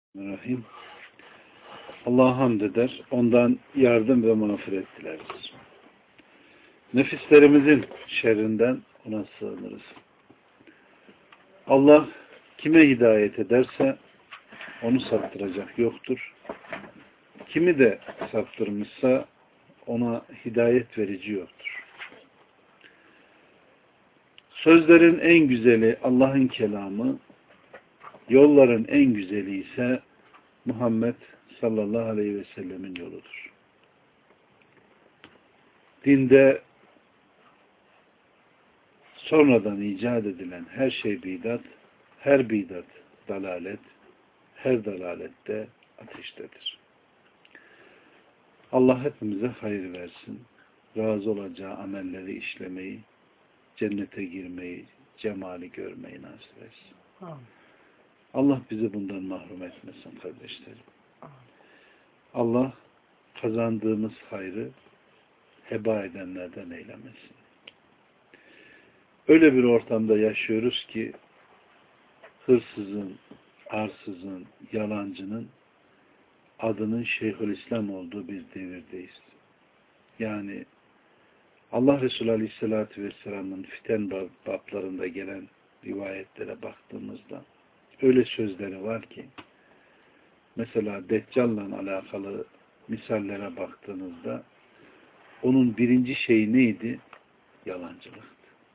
Bismillahirrahmanirrahim. Allah'a hamd eder, ondan yardım ve mağfiret dileriz. Nefislerimizin şerrinden ona sığınırız. Allah kime hidayet ederse onu saptıracak yoktur. Kimi de saptırmışsa ona hidayet verici yoktur. Sözlerin en güzeli Allah'ın kelamı, yolların en güzeli ise Muhammed sallallahu aleyhi ve sellemin yoludur. Dinde sonradan icat edilen her şey bidat, her bidat dalalet, her dalalette ateştedir. Allah hepimize hayır versin. Razı olacağı amelleri işlemeyi, cennete girmeyi, cemali görmeyi nasip etsin. Amin. Allah bizi bundan mahrum etmesin kardeşlerim. Allah kazandığımız hayrı heba edenlerden eylemesin. Öyle bir ortamda yaşıyoruz ki hırsızın, arsızın, yalancının adının Şeyhülislam olduğu bir devirdeyiz. Yani Allah Resulü Aleyhisselatü Vesselam'ın fiten bablarında gelen rivayetlere baktığımızda öyle sözleri var ki mesela Deccal'la alakalı misallere baktığınızda onun birinci şeyi neydi? Yalancılıktı.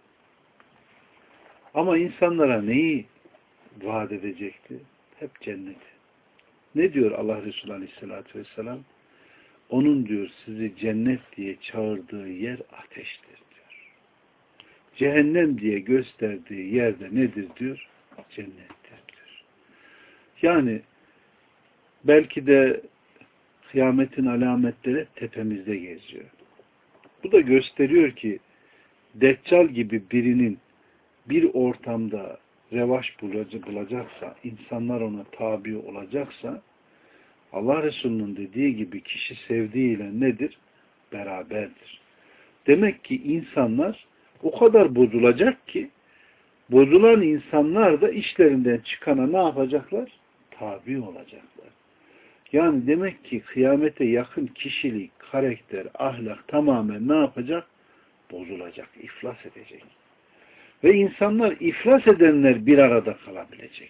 Ama insanlara neyi vaat edecekti? Hep cenneti. Ne diyor Allah Resulü Aleyhisselatü Vesselam? Onun diyor sizi cennet diye çağırdığı yer ateştir diyor. Cehennem diye gösterdiği yerde nedir diyor? Cennettir diyor. Yani belki de kıyametin alametleri tepemizde geziyor. Bu da gösteriyor ki Deccal gibi birinin bir ortamda revaç bulacaksa, insanlar ona tabi olacaksa Allah Resulü'nün dediği gibi kişi sevdiğiyle nedir? Beraberdir. Demek ki insanlar o kadar bozulacak ki bozulan insanlar da işlerinden çıkana ne yapacaklar? Tabi olacaklar. Yani demek ki kıyamete yakın kişilik, karakter, ahlak tamamen ne yapacak? Bozulacak, iflas edecek. Ve insanlar iflas edenler bir arada kalabilecek.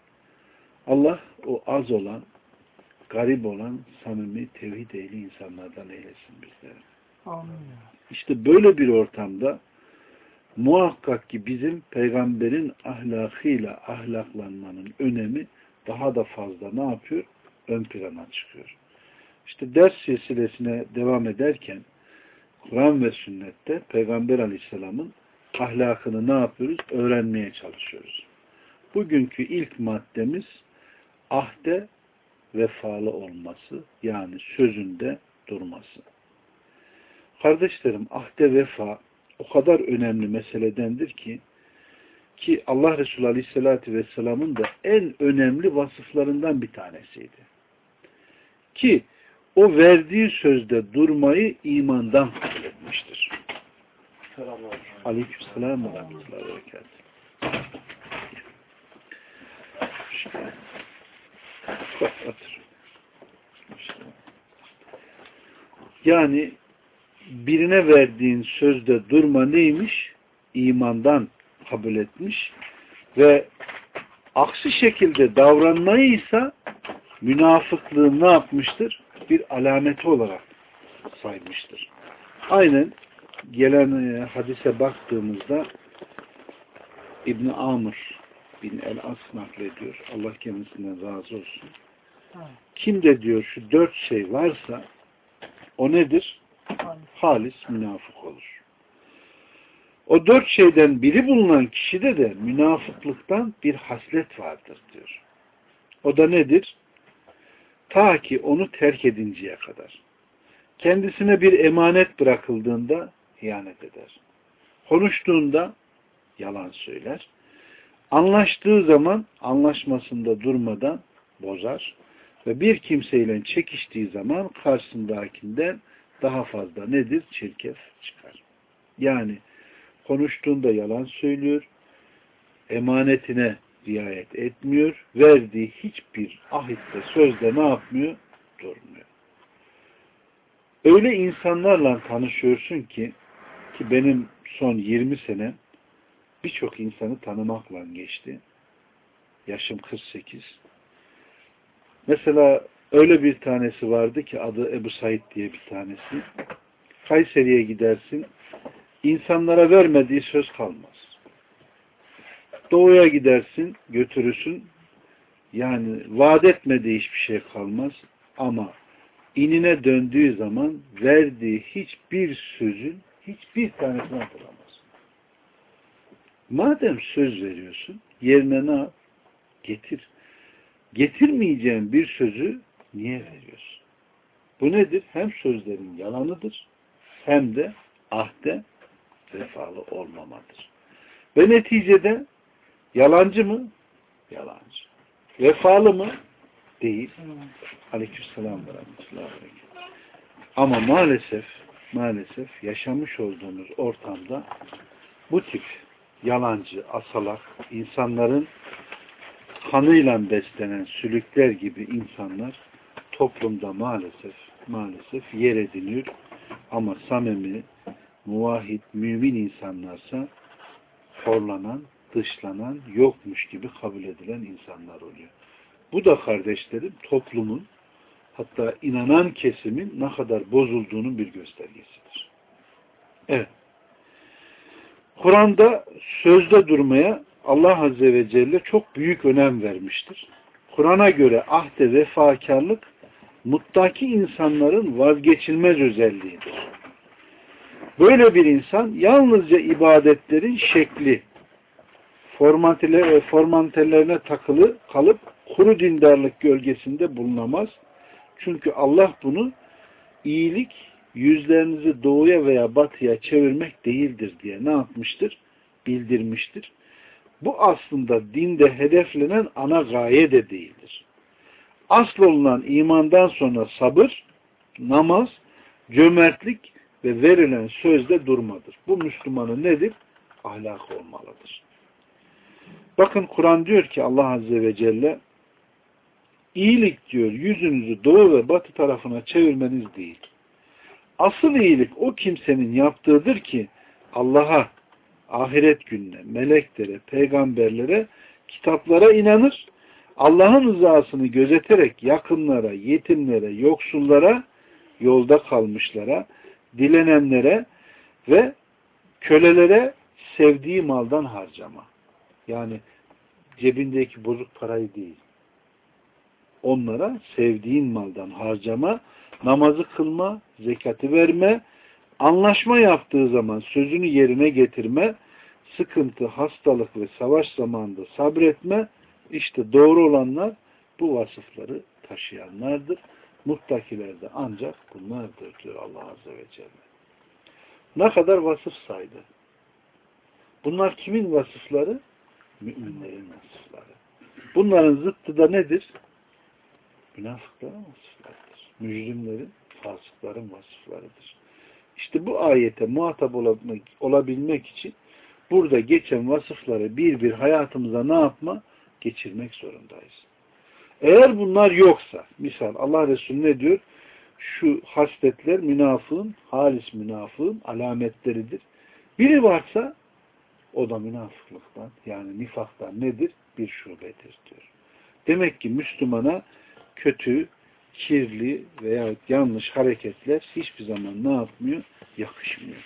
Allah o az olan, garip olan, samimi, tevhid ehli insanlardan eylesin bizleri. Amin. İşte böyle bir ortamda muhakkak ki bizim peygamberin ahlakıyla ahlaklanmanın önemi daha da fazla ne yapıyor? Ön plana çıkıyor. İşte ders silsilesine devam ederken Kur'an ve sünnette Peygamber Aleyhisselam'ın ahlakını ne yapıyoruz? Öğrenmeye çalışıyoruz. Bugünkü ilk maddemiz ahde vefalı olması, yani sözünde durması. Kardeşlerim, ahde vefa o kadar önemli meseledendir ki Allah Resulü Aleyhisselatü Vesselam'ın da en önemli vasıflarından bir tanesiydi. Ki o verdiği sözde durmayı imandan kabul etmiştir. Aleykümselam ve rahmetullahi ve berekatuhu. Yani birine verdiğin sözde durma neymiş? İmandan kabul etmiş ve aksi şekilde davranmayı ise münafıklığın ne yapmıştır? Bir alameti olarak saymıştır. Aynen gelen hadise baktığımızda İbn Amr bin el-As naklediyor. Allah kendisinden razı olsun. Kimde diyor şu 4 şey varsa o nedir? Halis münafık olur. O 4 şeyden biri bulunan kişide de münafıklıktan bir haslet vardır diyor. O da nedir? Ta ki onu terk edinceye kadar. Kendisine bir emanet bırakıldığında ihanet eder. Konuştuğunda yalan söyler. Anlaştığı zaman anlaşmasında durmadan bozar. Ve bir kimseyle çekiştiği zaman karşısındakinden daha fazla nedir? Çirkef çıkar. Yani konuştuğunda yalan söylüyor. Emanetine riayet etmiyor. Verdiği hiçbir ahitte, sözde ne yapmıyor? Durmuyor. Öyle insanlarla tanışıyorsun ki benim son 20 senem birçok insanı tanımakla geçti. Yaşım 48. Mesela öyle bir tanesi vardı ki adı Ebu Said diye bir tanesi. Kayseri'ye gidersin, insanlara vermediği söz kalmaz. Doğuya gidersin, götürürsün, yani vaat etmediği hiçbir şey kalmaz. Ama inine döndüğü zaman verdiği hiçbir sözün hiçbir tanesini hatırlamaz. Madem söz veriyorsun, yerine ne yap? Getir. Getirmeyeceğin bir sözü niye veriyorsun? Bu nedir? Hem sözlerin yalanıdır, hem de ahde vefalı olmamadır. Ve neticede yalancı mı? Yalancı. Vefalı mı? Değil. Aleykümselam ve rahmetullahi ve berekatuhu. Ama maalesef yaşamış olduğumuz ortamda bu tip yalancı, asalak, insanların kanıyla beslenen sülükler gibi insanlar toplumda maalesef yer ediniyor. Ama samimi, muvahhid, mümin insanlarsa horlanan, dışlanan, yokmuş gibi kabul edilen insanlar oluyor. Bu da kardeşlerim toplumun, hatta inanan kesimin ne kadar bozulduğunun bir göstergesidir. Evet. Kur'an'da sözde durmaya Allah Azze ve Celle çok büyük önem vermiştir. Kur'an'a göre ahde vefakarlık muttaki insanların vazgeçilmez özelliğidir. Böyle bir insan yalnızca ibadetlerin şekli, formalitelerine takılı kalıp kuru dindarlık gölgesinde bulunamaz. Çünkü Allah bunu iyilik yüzlerinizi doğuya veya batıya çevirmek değildir diye ne yapmıştır? Bildirmiştir. Bu aslında dinde hedeflenen ana gaye de değildir. Asıl olunan imandan sonra sabır, namaz, cömertlik ve verilen sözde durmadır. Bu Müslümanın nedir? Ahlak olmalıdır. Bakın Kur'an diyor ki Allah Azze ve Celle iyilik diyor yüzünüzü doğu ve batı tarafına çevirmeniz değil. Asıl iyilik o kimsenin yaptığıdır ki Allah'a, ahiret gününe, meleklere, peygamberlere, kitaplara inanır. Allah'ın rızasını gözeterek yakınlara, yetimlere, yoksullara, yolda kalmışlara, dilenenlere ve kölelere sevdiği maldan harcama. Yani cebindeki bozuk parayı değil. Onlara sevdiğin maldan harcama, namazı kılma, zekatı verme, anlaşma yaptığı zaman sözünü yerine getirme, sıkıntı, hastalık ve savaş zamanında sabretme, işte doğru olanlar bu vasıfları taşıyanlardır. Muttakiler de ancak bunlardır diyor Allah Azze ve Celle. Ne kadar vasıf saydı. Bunlar kimin vasıfları? Müminlerin vasıfları. Bunların zıttı da nedir? Münafıkların vasıflarıdır. Mücrimlerin, fasıkların vasıflarıdır. İşte bu ayete muhatap olabilmek için burada geçen vasıfları bir hayatımıza ne yapma? Geçirmek zorundayız. Eğer bunlar yoksa, misal Allah Resulü ne diyor? Şu hasletler münafığın, halis münafığın alametleridir. Biri varsa o da münafıklıktan, yani nifaktan nedir? Bir şubedir diyor. Demek ki Müslümana kötü, kirli veya yanlış hareketler hiçbir zaman ne yapmıyor? Yakışmıyor.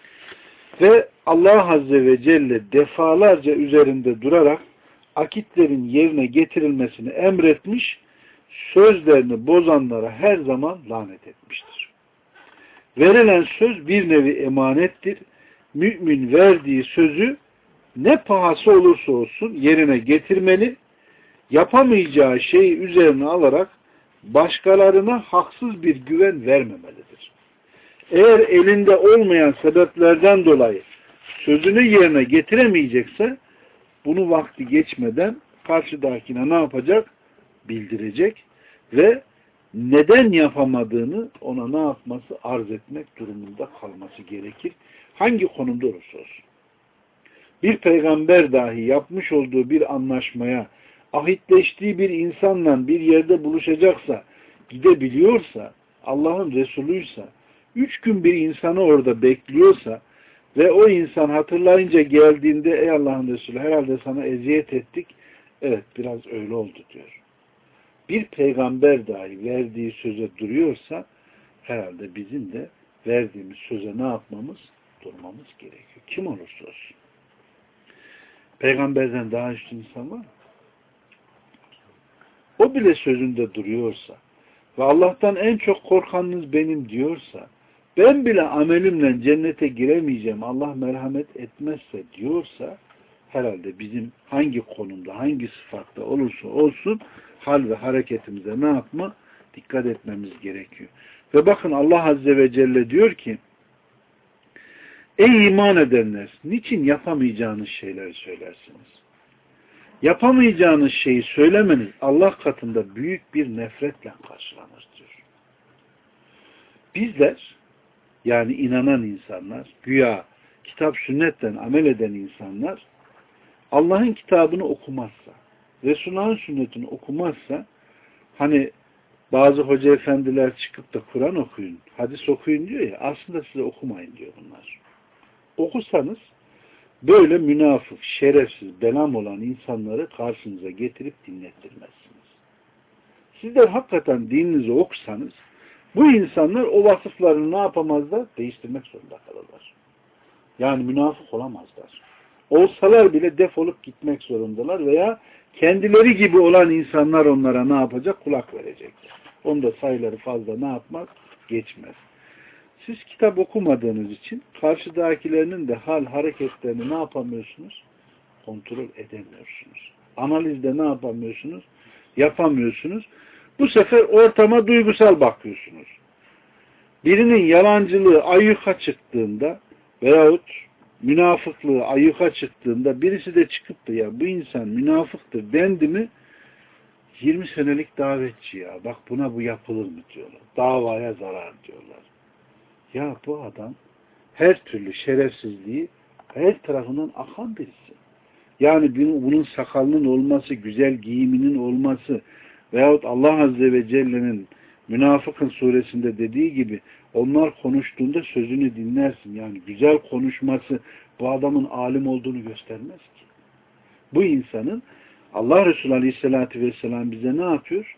Ve Allah Azze ve Celle defalarca üzerinde durarak akitlerin yerine getirilmesini emretmiş, sözlerini bozanlara her zaman lanet etmiştir. Verilen söz bir nevi emanettir. Mümin verdiği sözü ne pahası olursa olsun yerine getirmeli, yapamayacağı şeyi üzerine alarak başkalarına haksız bir güven vermemelidir. Eğer elinde olmayan sebeplerden dolayı sözünü yerine getiremeyecekse bunu vakti geçmeden karşıdakine ne yapacak? Bildirecek ve neden yapamadığını ona ne yapması? Arz etmek durumunda kalması gerekir. Hangi konumda olursa olsun. Bir peygamber dahi yapmış olduğu bir anlaşmaya, ahitleştiği bir insanla bir yerde buluşacaksa, gidebiliyorsa, Allah'ın Resulüyse, 3 gün bir insanı orada bekliyorsa ve o insan hatırlayınca geldiğinde ey Allah'ın Resulü herhalde sana eziyet ettik. Evet, biraz öyle oldu diyor. Bir peygamber dahi verdiği söze duruyorsa herhalde bizim de verdiğimiz söze ne yapmamız? Durmamız gerekiyor. Kim olursa olsun. Peygamberden daha üstün insan var mı? O bile sözünde duruyorsa ve Allah'tan en çok korkanınız benim diyorsa, ben bile amelimle cennete giremeyeceğim, Allah merhamet etmezse diyorsa, herhalde bizim hangi konumda, hangi sıfatta olursa olsun hal ve hareketimize ne yapma? Dikkat etmemiz gerekiyor. Ve bakın Allah Azze ve Celle diyor ki, ey iman edenler, niçin yapamayacağınız şeyleri söylersiniz? Yapamayacağınız şeyi söylemeniz Allah katında büyük bir nefretle karşılanır diyor. Bizler, yani inanan insanlar, güya kitap sünnetten amel eden insanlar, Allah'ın kitabını okumazsa, Resulullah'ın sünnetini okumazsa, hani bazı hoca efendiler çıkıp da Kur'an okuyun, hadis okuyun diyor ya, aslında size okumayın diyor bunlar. Okusanız, böyle münafık, şerefsiz, belam olan insanları karşınıza getirip dinlettirmezsiniz. Sizler hakikaten dininizi okusanız, bu insanlar o vasıflarını ne yapamazlar? Değiştirmek zorunda kalırlar. Yani münafık olamazlar. Olsalar bile defolup gitmek zorundalar veya kendileri gibi olan insanlar onlara ne yapacak? Kulak verecek. Onda sayıları fazla ne yapmaz? Geçmez. Siz kitap okumadığınız için karşıdakilerinin de hal hareketlerini ne yapamıyorsunuz? Kontrol edemiyorsunuz. Analizde ne yapamıyorsunuz? Yapamıyorsunuz. Bu sefer ortama duygusal bakıyorsunuz. Birinin yalancılığı ayyuka çıktığında veyahut münafıklığı ayyuka çıktığında birisi de çıkıp da ya bu insan münafıktır dendi mi 20 senelik davetçi ya bak buna bu yapılır mı diyorlar. Davaya zarar diyorlar. Ya bu adam her türlü şerefsizliği her tarafından akan birisi. Yani bunun sakalının olması, güzel giyiminin olması veyahut Allah Azze ve Celle'nin Münafıkın suresinde dediği gibi onlar konuştuğunda sözünü dinlersin. Yani güzel konuşması bu adamın alim olduğunu göstermez ki. Bu insanın Allah Resulü Aleyhisselatü Vesselam bize ne yapıyor?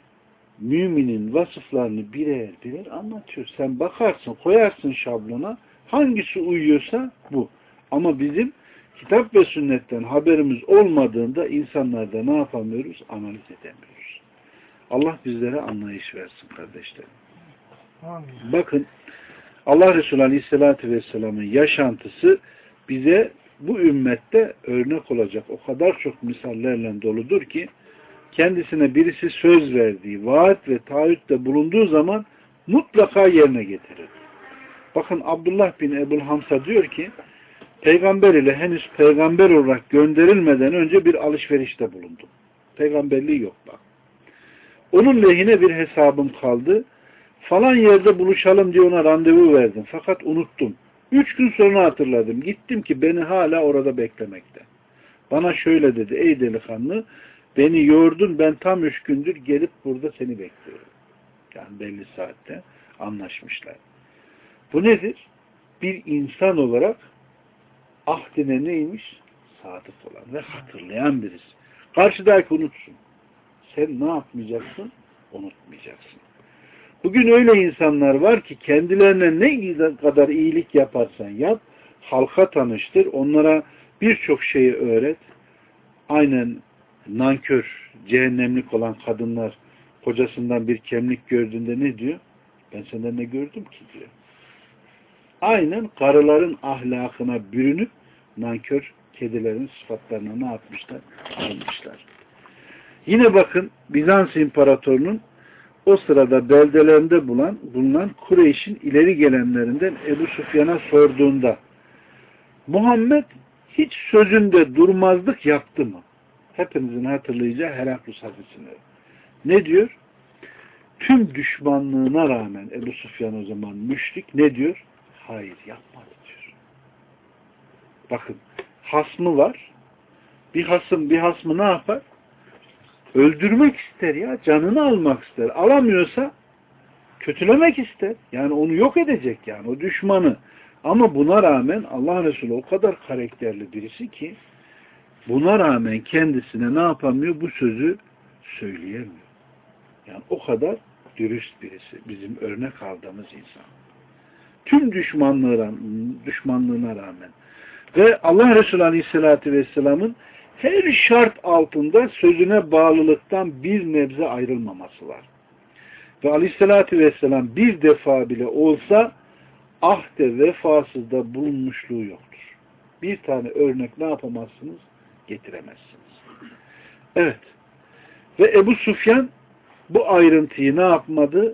Müminin vasıflarını birer birer anlatıyor. Sen bakarsın, koyarsın şablona. Hangisi uyuyorsa bu. Ama bizim kitap ve sünnetten haberimiz olmadığında insanlarda ne yapamıyoruz? Analiz edemiyoruz. Allah bizlere anlayış versin kardeşlerim. Amin. Bakın Allah Resulü Aleyhisselatü Vesselam'ın yaşantısı bize bu ümmette örnek olacak. O kadar çok misallerle doludur ki kendisine birisi söz verdiği, vaat ve taahhütte bulunduğu zaman mutlaka yerine getirir. Bakın Abdullah bin Ebu'l Hamsa diyor ki peygamber ile henüz peygamber olarak gönderilmeden önce bir alışverişte bulundum. Peygamberliği yok bak. Onun lehine bir hesabım kaldı. Falan yerde buluşalım diye ona randevu verdim. Fakat unuttum. 3 gün sonra hatırladım. Gittim ki beni hala orada beklemekte. Bana şöyle dedi. Ey delikanlı beni yordun. Ben tam 3 gündür gelip burada seni bekliyorum. Yani belli saatte anlaşmışlar. Bu nedir? Bir insan olarak ahdine neymiş? Sadık olan ve hatırlayan birisi. Karşıdaki unutsun. Sen ne yapmayacaksın? Unutmayacaksın. Bugün öyle insanlar var ki kendilerine ne kadar iyilik yaparsan yap, halka tanıştır, onlara birçok şeyi öğret. Aynen nankör, cehennemlik olan kadınlar kocasından bir kemlik gördüğünde ne diyor? Ben senden ne gördüm ki diyor. Aynen karıların ahlakına bürünüp nankör kedilerin sıfatlarına ne yapmışlar? Almışlar. Yine bakın Bizans İmparatorunun o sırada beldelerinde bulunan Kureyş'in ileri gelenlerinden Ebu Süfyan'a sorduğunda Muhammed hiç sözünde durmazlık yaptı mı? Hepinizin hatırlayacağı Heraklus hadisini. Ne diyor? Tüm düşmanlığına rağmen Ebu Süfyan o zaman müşrik ne diyor? Hayır yapmadı diyor. Bakın hasmı var. Bir hasmı ne yapar? Öldürmek ister ya. Canını almak ister. Alamıyorsa kötülemek ister. Yani onu yok edecek yani. O düşmanı. Ama buna rağmen Allah Resulü o kadar karakterli birisi ki buna rağmen kendisine ne yapamıyor? Bu sözü söyleyemiyor. Yani o kadar dürüst birisi. Bizim örnek aldığımız insan. Tüm düşmanlığına rağmen. Ve Allah Resulü Aleyhisselatü Vesselam'ın her şart altında sözüne bağlılıktan bir nebze ayrılmaması var. Ve Aleyhisselatü Vesselam bir defa bile olsa ahde vefasızda bulunmuşluğu yoktur. Bir tane örnek ne yapamazsınız? Getiremezsiniz. Evet. Ve Ebu Süfyan bu ayrıntıyı ne yapmadı?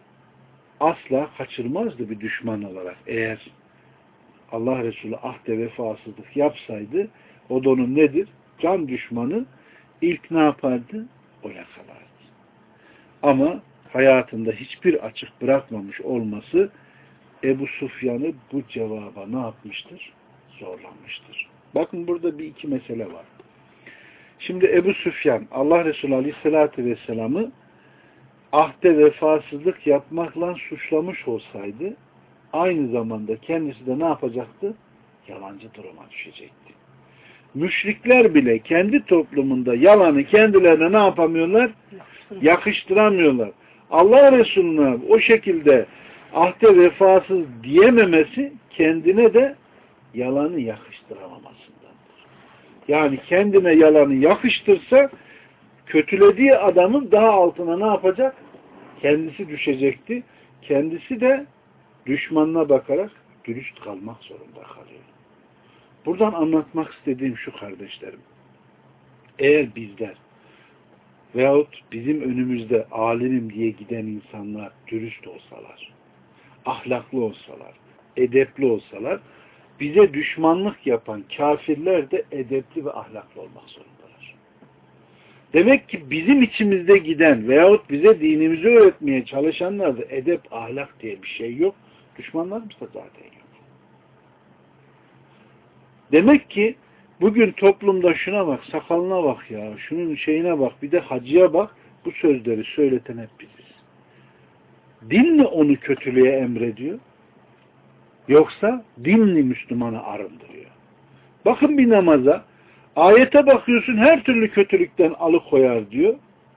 Asla kaçırmazdı bir düşman olarak. Eğer Allah Resulü ahde vefasızlık yapsaydı o da onun nedir? Can düşmanı ilk ne yapardı? O yakalardı. Ama hayatında hiçbir açık bırakmamış olması Ebu Sufyan'ı bu cevaba ne yapmıştır? Zorlanmıştır. Bakın burada bir iki mesele var. Şimdi Ebu Süfyan Allah Resulü Aleyhisselatü Vesselam'ı ahde vefasızlık yapmakla suçlamış olsaydı aynı zamanda kendisi de ne yapacaktı? Yalancı duruma düşecekti. Müşrikler bile kendi toplumunda yalanı kendilerine ne yapamıyorlar? Yakıştıramıyorlar. Allah Resulü'ne o şekilde ahde vefasız diyememesi kendine de yalanı yakıştıramamasındandır. Yani kendine yalanı yakıştırsa kötülediği adamın daha altına ne yapacak? Kendisi düşecekti. Kendisi de düşmanına bakarak dürüst kalmak zorunda kalıyor. Buradan anlatmak istediğim şu kardeşlerim. Eğer bizler veyahut bizim önümüzde alimim diye giden insanlar dürüst olsalar, ahlaklı olsalar, edepli olsalar, bize düşmanlık yapan kafirler de edepli ve ahlaklı olmak zorundalar. Demek ki bizim içimizde giden veyahut bize dinimizi öğretmeye çalışanlarda edep, ahlak diye bir şey yok. Düşmanlarımız da zaten yok. Demek ki bugün toplumda şuna bak, sakalına bak ya, şunun şeyine bak, bir de hacıya bak, bu sözleri söyleten hep biziz. Din mi onu kötülüğe emrediyor? Yoksa din mi Müslümanı arındırıyor? Bakın bir namaza, ayete bakıyorsun her türlü kötülükten alıkoyar diyor.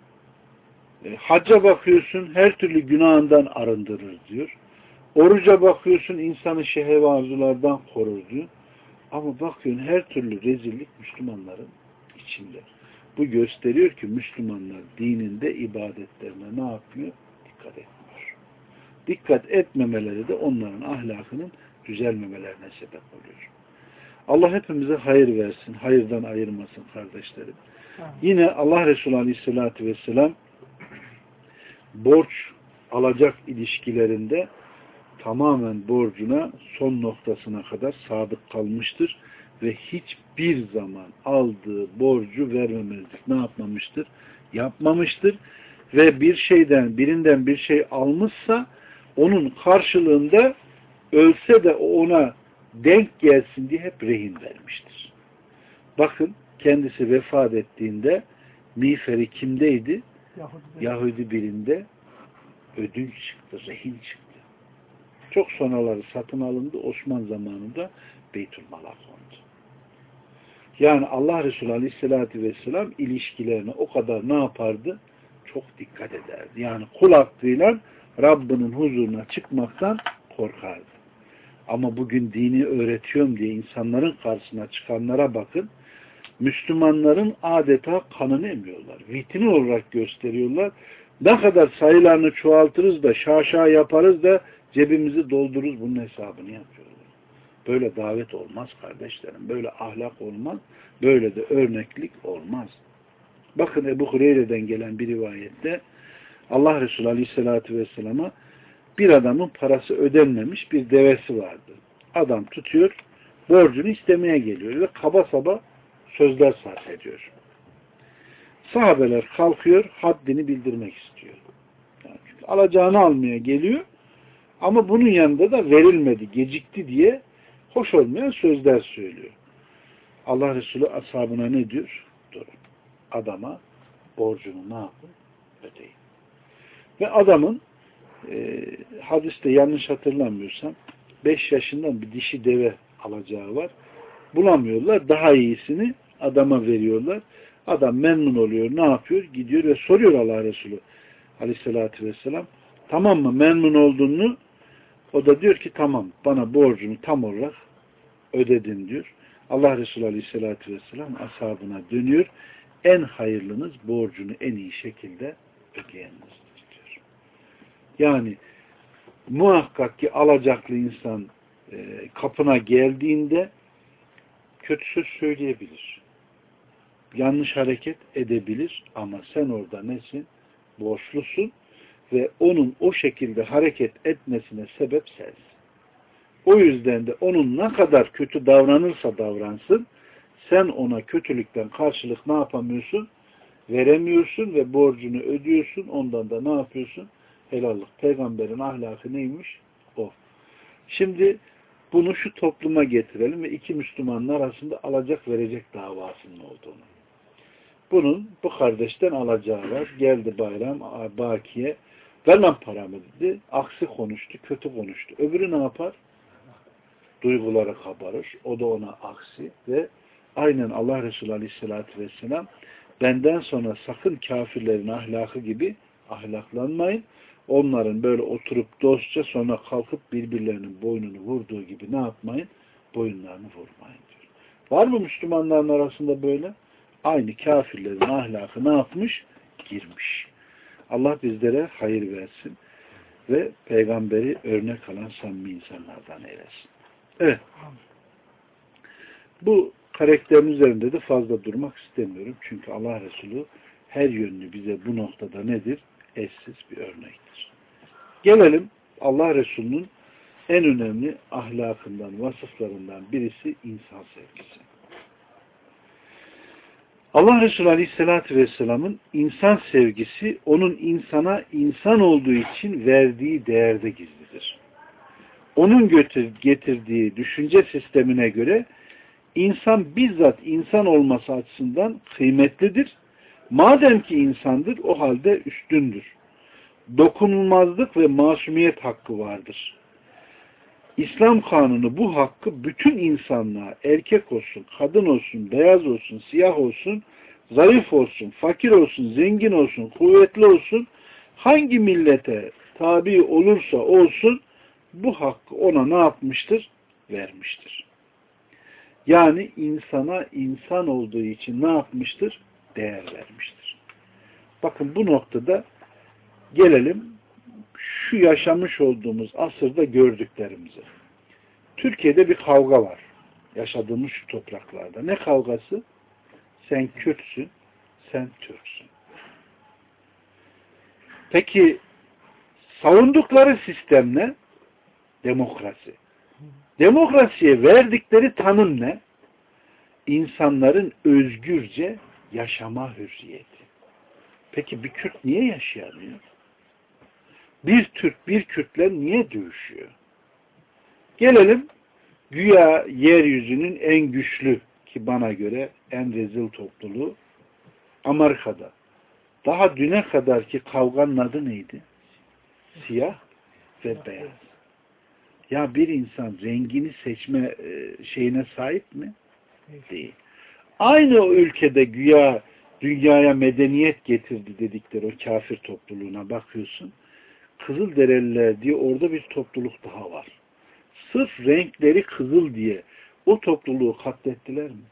Hacca bakıyorsun her türlü günahından arındırır diyor. Oruca bakıyorsun insanı şehve arzulardan korur diyor. Ama bakıyorsun her türlü rezillik Müslümanların içinde. Bu gösteriyor ki Müslümanlar dininde ibadetlerine ne yapmıyor? Dikkat etmiyor. Dikkat etmemeleri de onların ahlakının düzelmemelerine sebep oluyor. Allah hepimize hayır versin, hayırdan ayırmasın kardeşlerim. Yine Allah Resulü Aleyhisselatü Vesselam borç alacak ilişkilerinde tamamen borcuna son noktasına kadar sadık kalmıştır ve hiçbir zaman aldığı borcu vermemezlik ne yapmamıştır? Yapmamıştır ve birinden bir şey almışsa onun karşılığında ölse de ona denk gelsin diye hep rehin vermiştir. Bakın kendisi vefat ettiğinde miğferi kimdeydi? Yahudi birinde ödünç çıktı, rehin çıktı. Çok sonraları satın alındı. Osman zamanında Beytülmal'a kondu. Yani Allah Resulü Aleyhisselatü Vesselam ilişkilerine o kadar ne yapardı? Çok dikkat ederdi. Yani kul hakkıyla Rabbinin huzuruna çıkmaktan korkardı. Ama bugün dini öğretiyorum diye insanların karşısına çıkanlara bakın. Müslümanların adeta kanını emiyorlar. Vitrin olarak gösteriyorlar. Ne kadar sayılarını çoğaltırız da şaşa yaparız da cebimizi doldururuz, bunun hesabını yapıyorlar. Böyle davet olmaz kardeşlerim. Böyle ahlak olmaz. Böyle de örneklik olmaz. Bakın Ebu Hureyre'den gelen bir rivayette Allah Resulü Aleyhisselatü Vesselam'a bir adamın parası ödenmemiş bir devesi vardı. Adam tutuyor, borcunu istemeye geliyor ve kaba saba sözler sarf ediyor. Sahabeler kalkıyor, haddini bildirmek istiyor. Yani çünkü alacağını almaya geliyor ama bunun yanında da verilmedi, gecikti diye hoş olmayan sözler söylüyor. Allah Resulü ashabına ne diyor? Durun. Adama borcunu ne yapın? Ödeyin. Ve adamın hadiste yanlış hatırlamıyorsam 5 yaşından bir dişi deve alacağı var. Bulamıyorlar. Daha iyisini adama veriyorlar. Adam memnun oluyor. Ne yapıyor? Gidiyor ve soruyor Allah Resulü Aleyhisselatü Vesselam. Tamam mı? Memnun olduğunu. O da diyor ki tamam. Bana borcunu tam olarak ödedin diyor. Allah Resulü Aleyhisselatü Vesselam ashabına dönüyor. En hayırlınız borcunu en iyi şekilde ödeyenizdir diyor. Yani muhakkak ki alacaklı insan kapına geldiğinde kötü söz söyleyebilir. Yanlış hareket edebilir ama sen orada nesin? Borçlusun ve onun o şekilde hareket etmesine sebep sensin. O yüzden de onun ne kadar kötü davranırsa davransın, sen ona kötülükten karşılık ne yapamıyorsun? Veremiyorsun ve borcunu ödüyorsun. Ondan da ne yapıyorsun? Helallik. Peygamberin ahlakı neymiş? O. Şimdi bunu şu topluma getirelim ve iki Müslümanın arasında alacak verecek davasının olduğunu. Bunun bu kardeşten alacağı var. Geldi bayram, bakiye. Ver lan paramı dedi. Aksi konuştu, kötü konuştu. Öbürü ne yapar? Duyguları kabarır. O da ona aksi ve aynen Allah Resulü Aleyhisselatü Vesselam benden sonra sakın kafirlerin ahlakı gibi ahlaklanmayın. Onların böyle oturup dostça sonra kalkıp birbirlerinin boynunu vurduğu gibi ne yapmayın? Boyunlarını vurmayın diyor. Var mı Müslümanların arasında böyle? Aynı kafirlerin ahlakı ne yapmış? Girmiş. Allah bizlere hayır versin ve peygamberi örnek alan samimi insanlardan eylesin. Evet. Bu karakterin üzerinde de fazla durmak istemiyorum. Çünkü Allah Resulü her yönlü bize bu noktada nedir? Eşsiz bir örnektir. Gelelim Allah Resulü'nün en önemli ahlakından, vasıflarından birisi insan sevgisi. Allah Resulü Aleyhisselatü Vesselam'ın insan sevgisi onun insana insan olduğu için verdiği değerde gizlidir. Onun getirdiği düşünce sistemine göre insan bizzat insan olması açısından kıymetlidir. Madem ki insandır o halde üstündür. Dokunulmazlık ve masumiyet hakkı vardır. İslam kanunu bu hakkı bütün insanlığa, erkek olsun, kadın olsun, beyaz olsun, siyah olsun, zayıf olsun, fakir olsun, zengin olsun, kuvvetli olsun, hangi millete tabi olursa olsun bu hakkı ona ne yapmıştır? Vermiştir. Yani insana insan olduğu için ne yapmıştır? Değer vermiştir. Bakın bu noktada gelelim şu yaşamış olduğumuz asırda gördüklerimize. Türkiye'de bir kavga var. Yaşadığımız şu topraklarda. Ne kavgası? Sen Kürtsün, sen Türksün. Peki savundukları sistem ne? Demokrasi. Demokrasiye verdikleri tanım ne? İnsanların özgürce yaşama hürriyeti. Peki bir Kürt niye yaşayamıyor? Bir Türk bir Kürtler niye dövüşüyor? Gelelim güya yeryüzünün en güçlü ki bana göre en rezil topluluğu Amerika'da. Daha düne kadarki kavganın adı neydi? Siyah ve beyaz. Ya bir insan rengini seçme şeyine sahip mi? Değil. Aynı o ülkede güya dünyaya medeniyet getirdi dedikleri o kafir topluluğuna bakıyorsun. Kızılderililer diye orada bir topluluk daha var. Sırf renkleri kızıl diye o topluluğu katlettiler mi?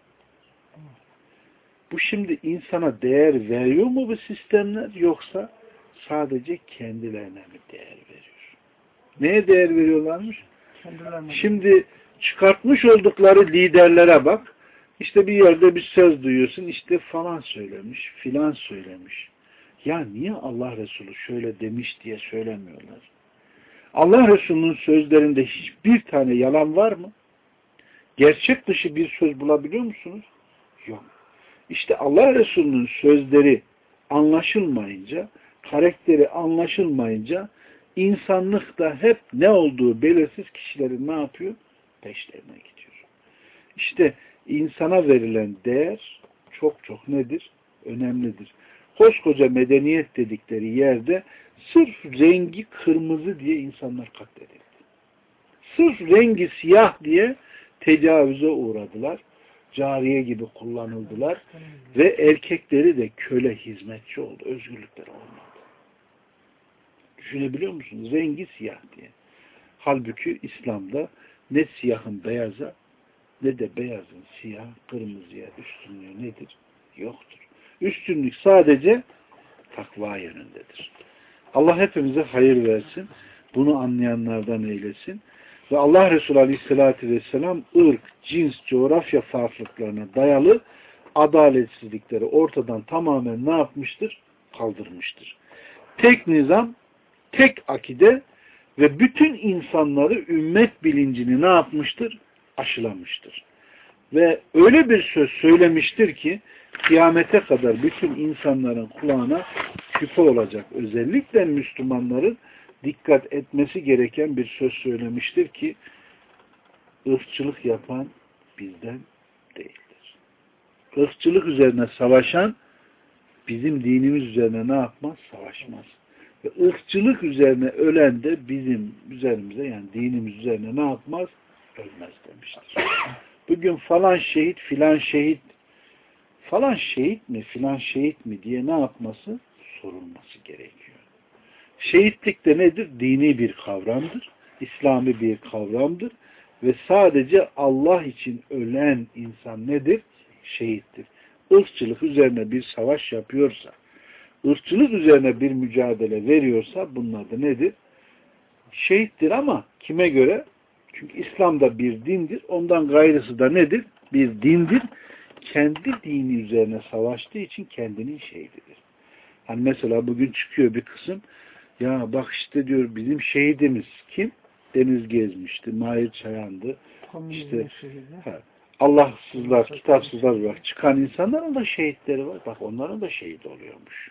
Bu şimdi insana değer veriyor mu bu sistemler yoksa sadece kendilerine mi değer veriyor? Neye değer veriyorlarmış? Şimdi çıkartmış oldukları liderlere bak. İşte bir yerde bir söz duyuyorsun. İşte falan söylemiş, filan söylemiş. Ya niye Allah Resulü şöyle demiş diye söylemiyorlar? Allah Resulü'nün sözlerinde hiçbir tane yalan var mı? Gerçek dışı bir söz bulabiliyor musunuz? Yok. İşte Allah Resulü'nün sözleri anlaşılmayınca, karakteri anlaşılmayınca insanlıkta hep ne olduğu belirsiz kişilerin ne yapıyor? Peşlerine gidiyor. İşte insana verilen değer çok çok nedir? Önemlidir. Koskoca medeniyet dedikleri yerde sırf rengi kırmızı diye insanlar katledildi. Sırf rengi siyah diye tecavüze uğradılar. Cariye gibi kullanıldılar. Ve erkekleri de köle, hizmetçi oldu. Özgürlükleri olmadı. Düşünebiliyor musunuz? Rengi siyah diye. Halbuki İslam'da ne siyahın beyaza ne de beyazın siyah, kırmızıya üstünlüğü nedir? Yoktur. Üstünlük sadece takva yönündedir. Allah hepimize hayır versin. Bunu anlayanlardan eylesin. Ve Allah Resulü Aleyhisselatü Vesselam ırk, cins, coğrafya farklılıklarına dayalı adaletsizlikleri ortadan tamamen ne yapmıştır? Kaldırmıştır. Tek nizam, tek akide ve bütün insanları ümmet bilincini ne yapmıştır? Aşılamıştır. Ve öyle bir söz söylemiştir ki kıyamete kadar bütün insanların kulağına küpe olacak. Özellikle Müslümanların dikkat etmesi gereken bir söz söylemiştir ki ırkçılık yapan bizden değildir. Irkçılık üzerine savaşan bizim dinimiz üzerine ne yapmaz? Savaşmaz. Ve ırkçılık üzerine ölen de bizim üzerimize yani dinimiz üzerine ne yapmaz? Ölmez demiştir. Bugün falan şehit filan şehit falan şehit mi filan şehit mi diye ne yapması? Sorulması gerekiyor. Şehitlik de nedir? Dini bir kavramdır. İslami bir kavramdır. Ve sadece Allah için ölen insan nedir? Şehittir. Irkçılık üzerine bir savaş yapıyorsa, ırkçılık üzerine bir mücadele veriyorsa bunlar da nedir? Şehittir ama kime göre? Çünkü İslam'da bir dindir. Ondan gayrısı da nedir? Bir dindir. Kendi dini üzerine savaştığı için kendinin şehididir. Hani mesela bugün çıkıyor bir kısım ya bak işte diyor bizim şehidimiz kim? Deniz gezmişti, Mahir Çayan'dı. İşte Allahsızlar, kitapsızlar var. Çıkan insanların da şehitleri var. Bak onların da şehit oluyormuş.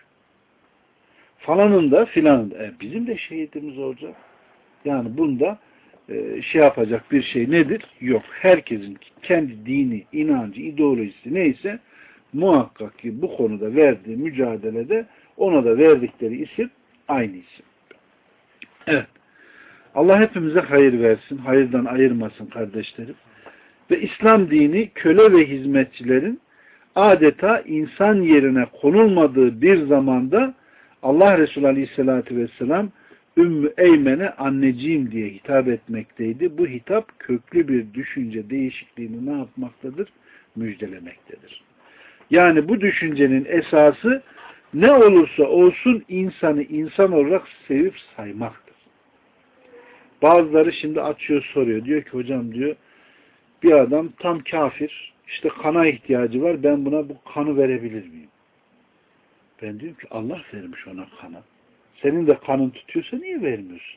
Falanın da filanın da. Bizim de şehidimiz olacak. Yani bunda şey yapacak bir şey nedir? Yok. Herkesin kendi dini, inancı, ideolojisi neyse muhakkak ki bu konuda verdiği mücadelede ona da verdikleri isim aynı isim. Evet. Allah hepimize hayır versin. Hayırdan ayırmasın kardeşlerim. Ve İslam dini köle ve hizmetçilerin adeta insan yerine konulmadığı bir zamanda Allah Resulü Aleyhisselatü Vesselam Ümmü Eymen'e anneciğim diye hitap etmekteydi. Bu hitap köklü bir düşünce değişikliğini ne yapmaktadır? Müjdelemektedir. Yani bu düşüncenin esası ne olursa olsun insanı insan olarak sevip saymaktır. Bazıları şimdi açıyor soruyor. Diyor ki hocam diyor bir adam tam kafir işte kana ihtiyacı var ben buna bu kanı verebilir miyim? Ben diyorum ki Allah vermiş ona kanı. Senin de kanın tutuyorsa niye vermiyorsun?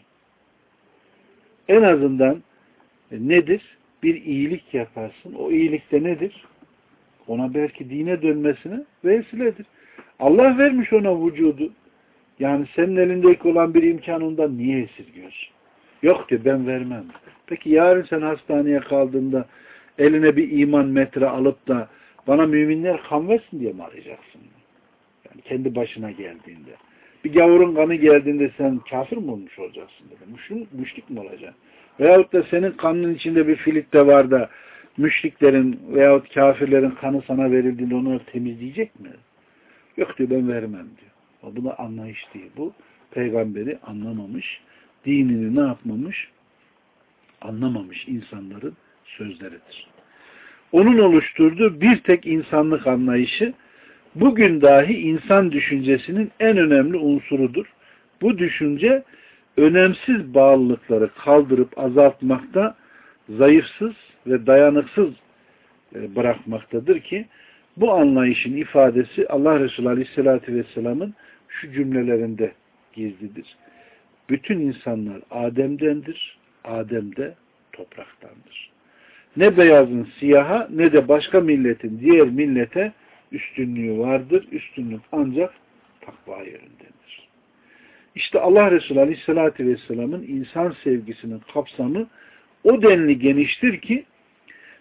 En azından nedir? Bir iyilik yaparsın. O iyilikte nedir? Ona belki dine dönmesine vesiledir. Allah vermiş ona vücudu. Yani senin elindeki olan bir imkanından niye esirgiyorsun? Yok diyor ben vermem. Peki yarın sen hastaneye kaldığında eline bir iman metre alıp da bana müminler kan versin diye mi arayacaksın? Yani kendi başına geldiğinde. Bir gavurun kanı geldiğinde sen kafir mi olmuş olacaksın dedi. Müşrik mi olacaksın? Veyahut da senin kanının içinde bir filik de var da müşriklerin veyahut kafirlerin kanı sana verildiğinde onları temizleyecek mi? Yok diyor ben vermem diyor. O buna anlayış değil. Bu peygamberi anlamamış, dinini ne yapmamış? Anlamamış insanların sözleridir. Onun oluşturduğu bir tek insanlık anlayışı bugün dahi insan düşüncesinin en önemli unsurudur. Bu düşünce önemsiz bağlılıkları kaldırıp azaltmakta, zayıfsız ve dayanıksız bırakmaktadır ki bu anlayışın ifadesi Allah Resulü Aleyhisselatü Vesselam'ın şu cümlelerinde gizlidir. Bütün insanlar Adem'dendir, Adem de topraktandır. Ne beyazın siyaha ne de başka milletin diğer millete üstünlüğü vardır. Üstünlük ancak takva yerindendir. İşte Allah Resulü Aleyhisselatü Vesselam'ın insan sevgisinin kapsamı o denli geniştir ki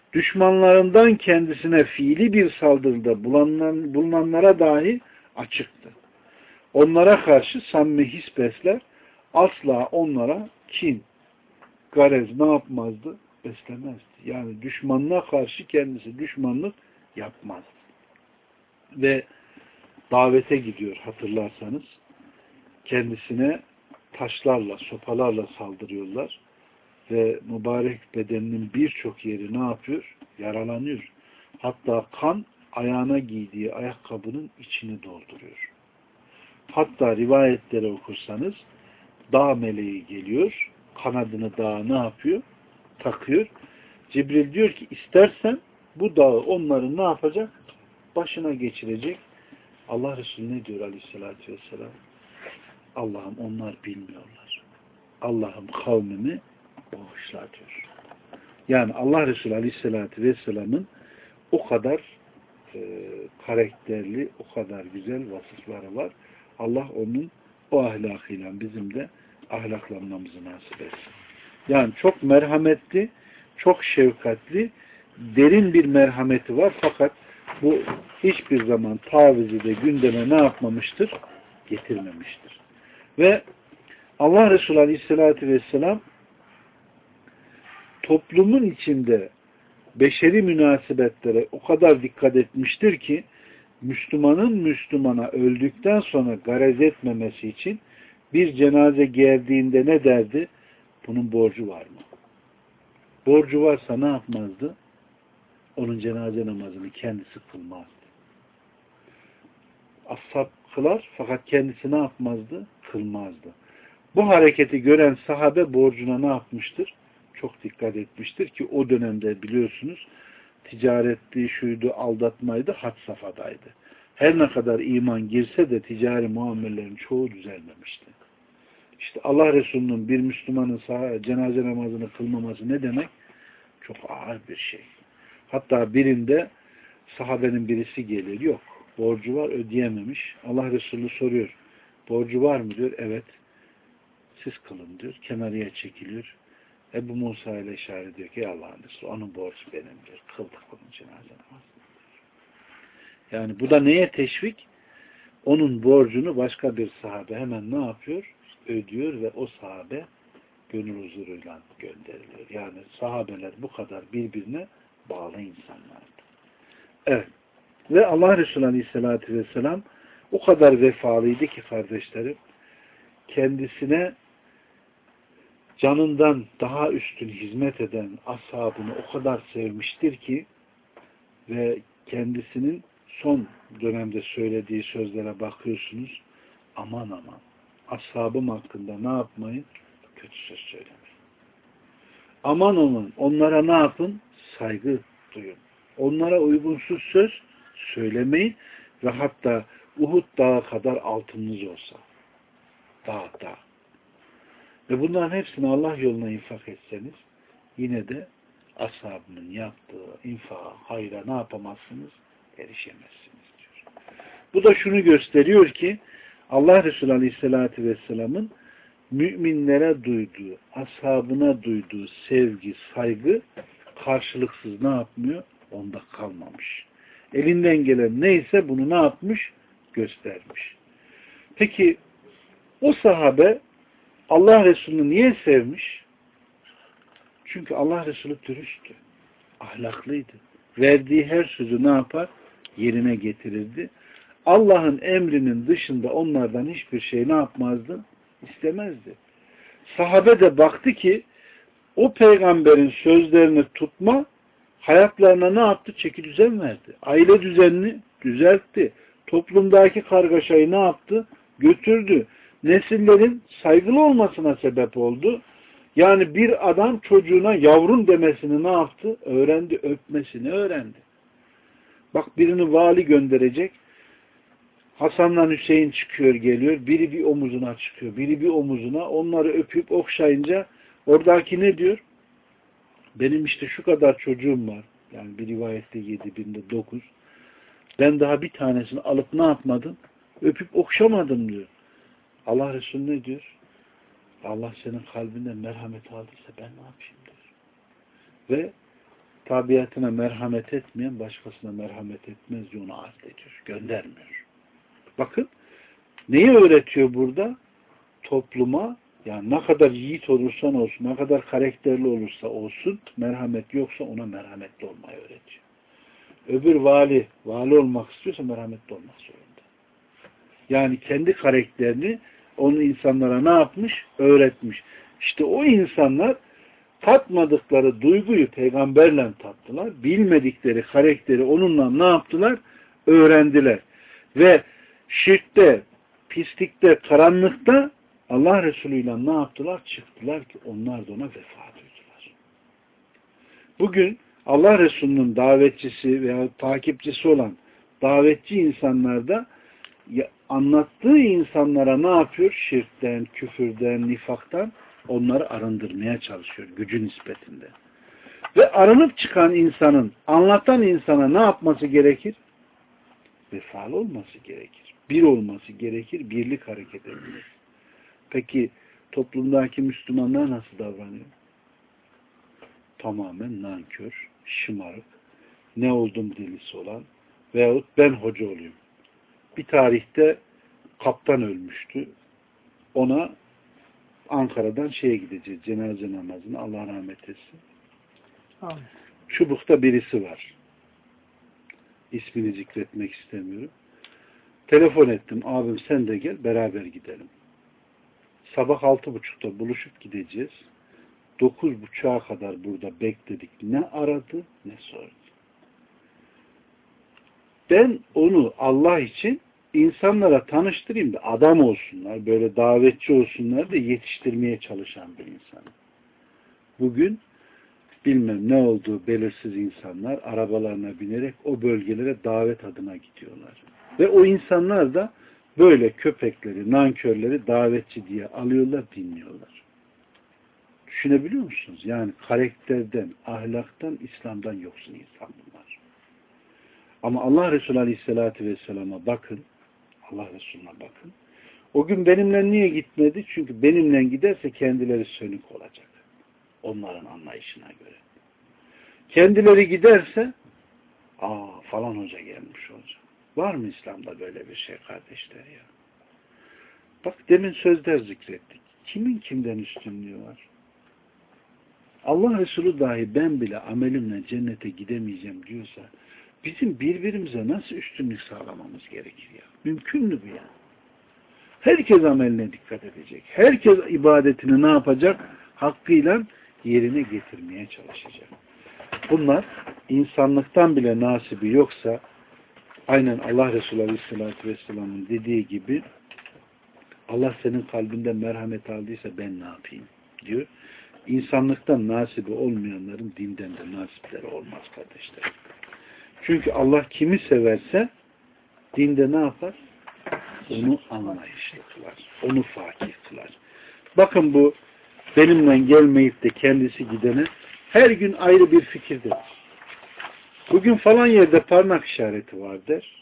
düşmanlarından kendisine fiili bir saldırıda bulunanlara dahi açıktı. Onlara karşı samimi his besler, asla onlara kin, garez ne yapmazdı? Beslemezdi. Yani düşmanına karşı kendisi düşmanlık yapmazdı. Ve davete gidiyor hatırlarsanız. Kendisine taşlarla, sopalarla saldırıyorlar. Ve mübarek bedeninin birçok yeri ne yapıyor? Yaralanıyor. Hatta kan ayağına giydiği ayakkabının içini dolduruyor. Hatta rivayetleri okursanız dağ meleği geliyor. Kanadını dağa ne yapıyor? Takıyor. Cibril diyor ki istersen bu dağı onların ne yapacak? Başına geçirecek. Allah Resulü ne diyor aleyhissalatü vesselam? Allah'ım onlar bilmiyorlar. Allah'ım kavmimi bağışla diyor. Yani Allah Resulü aleyhissalatü vesselamın o kadar karakterli, o kadar güzel vasıfları var. Allah onun o ahlakıyla bizim de ahlaklanmamızı nasip etsin. Yani çok merhametli, çok şefkatli, derin bir merhameti var. Fakat bu hiçbir zaman tavizi de gündeme ne yapmamıştır? Getirmemiştir. Ve Allah Resulü Aleyhisselatü Vesselam toplumun içinde beşeri münasebetlere o kadar dikkat etmiştir ki Müslümanın Müslümana öldükten sonra garez etmemesi için bir cenaze geldiğinde ne derdi? Bunun borcu var mı? Borcu varsa ne yapmazdı? Onun cenaze namazını kendisi kılmazdı. Ashab kılar fakat kendisi ne yapmazdı? Kılmazdı. Bu hareketi gören sahabe borcuna ne yapmıştır? Çok dikkat etmiştir ki o dönemde biliyorsunuz ticaretti, şuydu, aldatmaydı, had safhadaydı. Her ne kadar iman girse de ticari muamellerin çoğu düzelmemişti. İşte Allah Resulü'nün bir Müslümanın cenaze namazını kılmaması ne demek? Çok ağır bir şey. Hatta birinde sahabenin birisi geliyor. Yok. Borcu var, ödeyememiş. Allah Resulü soruyor. Borcu var mı diyor. Evet. Siz kılın diyor. Kenarıya çekiliyor. Ebu Musa ile işaret ediyor ki Allah'ın Resulü onun borcu benim diyor. Kıldık bunun cenaze namazını. Yani bu da neye teşvik? Onun borcunu başka bir sahabe hemen ne yapıyor? Ödüyor ve o sahabe gönül huzuruyla gönderiliyor. Yani sahabeler bu kadar birbirine bağlı insanlardı. Evet. Ve Allah Resulü Aleyhisselatü Vesselam o kadar vefalıydı ki kardeşlerim kendisine canından daha üstün hizmet eden ashabını o kadar sevmiştir ki ve kendisinin son dönemde söylediği sözlere bakıyorsunuz aman aman ashabım hakkında ne yapmayın? Kötü söz söylemeyin. Aman aman onlara ne yapın? Saygı duyun. Onlara uygunsuz söz söylemeyin ve hatta Uhud dağı kadar altınınız olsa dağ. Ve bunların hepsini Allah yoluna infak etseniz yine de ashabının yaptığı infağa, hayra ne yapamazsınız? Erişemezsiniz diyor. Bu da şunu gösteriyor ki Allah Resulü Aleyhisselatü Vesselam'ın müminlere duyduğu, ashabına duyduğu sevgi, saygı karşılıksız ne yapmıyor? Onda kalmamış. Elinden gelen neyse bunu ne yapmış? Göstermiş. Peki o sahabe Allah Resulü'nü niye sevmiş? Çünkü Allah Resulü dürüsttü. Ahlaklıydı. Verdiği her sözü ne yapar? Yerine getirirdi. Allah'ın emrinin dışında onlardan hiçbir şey ne yapmazdı? İstemezdi. Sahabe de baktı ki o peygamberin sözlerini tutma hayatlarına ne yaptı? Çeki düzen verdi. Aile düzenini düzeltti. Toplumdaki kargaşayı ne yaptı? Götürdü. Nesillerin saygılı olmasına sebep oldu. Yani bir adam çocuğuna yavrum demesini ne yaptı? Öğrendi. Öpmesini öğrendi. Bak birini vali gönderecek. Hasan'la Hüseyin çıkıyor geliyor. Biri bir omuzuna çıkıyor. Biri bir omuzuna. Onları öpüp okşayınca oradaki ne diyor? Benim işte şu kadar çocuğum var. Yani bir rivayette 7, birinde 9. Ben daha bir tanesini alıp ne yapmadım? Öpüp okşamadım diyor. Allah Resulü ne diyor? Allah senin kalbinden merhamet aldıysa ben ne yapayım diyor. Ve tabiatına merhamet etmeyen başkasına merhamet etmez diye onu ahdediyor. Göndermiyor. Bakın neyi öğretiyor burada? Topluma yani ne kadar yiğit olursan olsun, ne kadar karakterli olursa olsun, merhamet yoksa ona merhametli olmayı öğretiyor. Öbür vali olmak istiyorsa merhametli olmak zorunda. Yani kendi karakterini onun insanlara ne yapmış? Öğretmiş. İşte o insanlar tatmadıkları duyguyu peygamberle tattılar. Bilmedikleri karakteri onunla ne yaptılar? Öğrendiler. Ve şirkte, pislikte, karanlıkta Allah Resulü ile ne yaptılar? Çıktılar ki onlar da ona vefa duydular. Bugün Allah Resulü'nün davetçisi veya takipçisi olan davetçi insanlar da anlattığı insanlara ne yapıyor? Şirkten, küfürden, nifaktan onları arındırmaya çalışıyor gücü nispetinde. Ve arınıp çıkan insanın, anlatan insana ne yapması gerekir? Vefalı olması gerekir. Bir olması gerekir, birlik hareket edilir. Peki toplumdaki Müslümanlar nasıl davranıyor? Tamamen nankör, şımarık, ne oldum delisi olan veyahut ben hoca olayım. Bir tarihte kaptan ölmüştü. Ona Ankara'dan gideceğiz. Cenaze namazına. Allah rahmet etsin. Amin. Çubuk'ta birisi var. İsmini zikretmek istemiyorum. Telefon ettim. Abim sen de gel. Beraber gidelim. Sabah 6.30'da buluşup gideceğiz. 9.30'a kadar burada bekledik. Ne aradı ne sordu. Ben onu Allah için insanlara tanıştırayım da adam olsunlar, böyle davetçi olsunlar da yetiştirmeye çalışan bir insan. Bugün bilmem ne olduğu belirsiz insanlar arabalarına binerek o bölgelere davet adına gidiyorlar. Ve o insanlar da böyle köpekleri, nankörleri davetçi diye alıyorlar, dinliyorlar. Düşünebiliyor musunuz? Yani karakterden, ahlaktan, İslam'dan yoksun insan bunlar. Ama Allah Resulü Aleyhisselatü Vesselam'a bakın, Allah Resulü'ne bakın. O gün benimle niye gitmedi? Çünkü benimle giderse kendileri sönük olacak. Onların anlayışına göre. Kendileri giderse falan hoca gelmiş olacak. Var mı İslam'da böyle bir şey kardeşler ya? Bak demin sözler zikrettik. Kimin kimden üstünlüğü var? Allah Resulü dahi ben bile amelimle cennete gidemeyeceğim diyorsa bizim birbirimize nasıl üstünlük sağlamamız gerekir ya? Mümkün mü bu ya? Herkes ameline dikkat edecek. Herkes ibadetini ne yapacak? Hakkıyla yerine getirmeye çalışacak. Bunlar insanlıktan bile nasibi yoksa aynen Allah Resulü Aleyhisselatü Vesselam'ın dediği gibi Allah senin kalbinden merhamet aldıysa ben ne yapayım diyor. İnsanlıktan nasibi olmayanların dinden de nasipleri olmaz kardeşler. Çünkü Allah kimi severse dinde ne yapar? Onu anlayışlı kılar. Onu fakir kılar. Bakın bu benimle gelmeyip de kendisi gidene her gün ayrı bir fikirdir. Bugün falan yerde parmak işareti var der.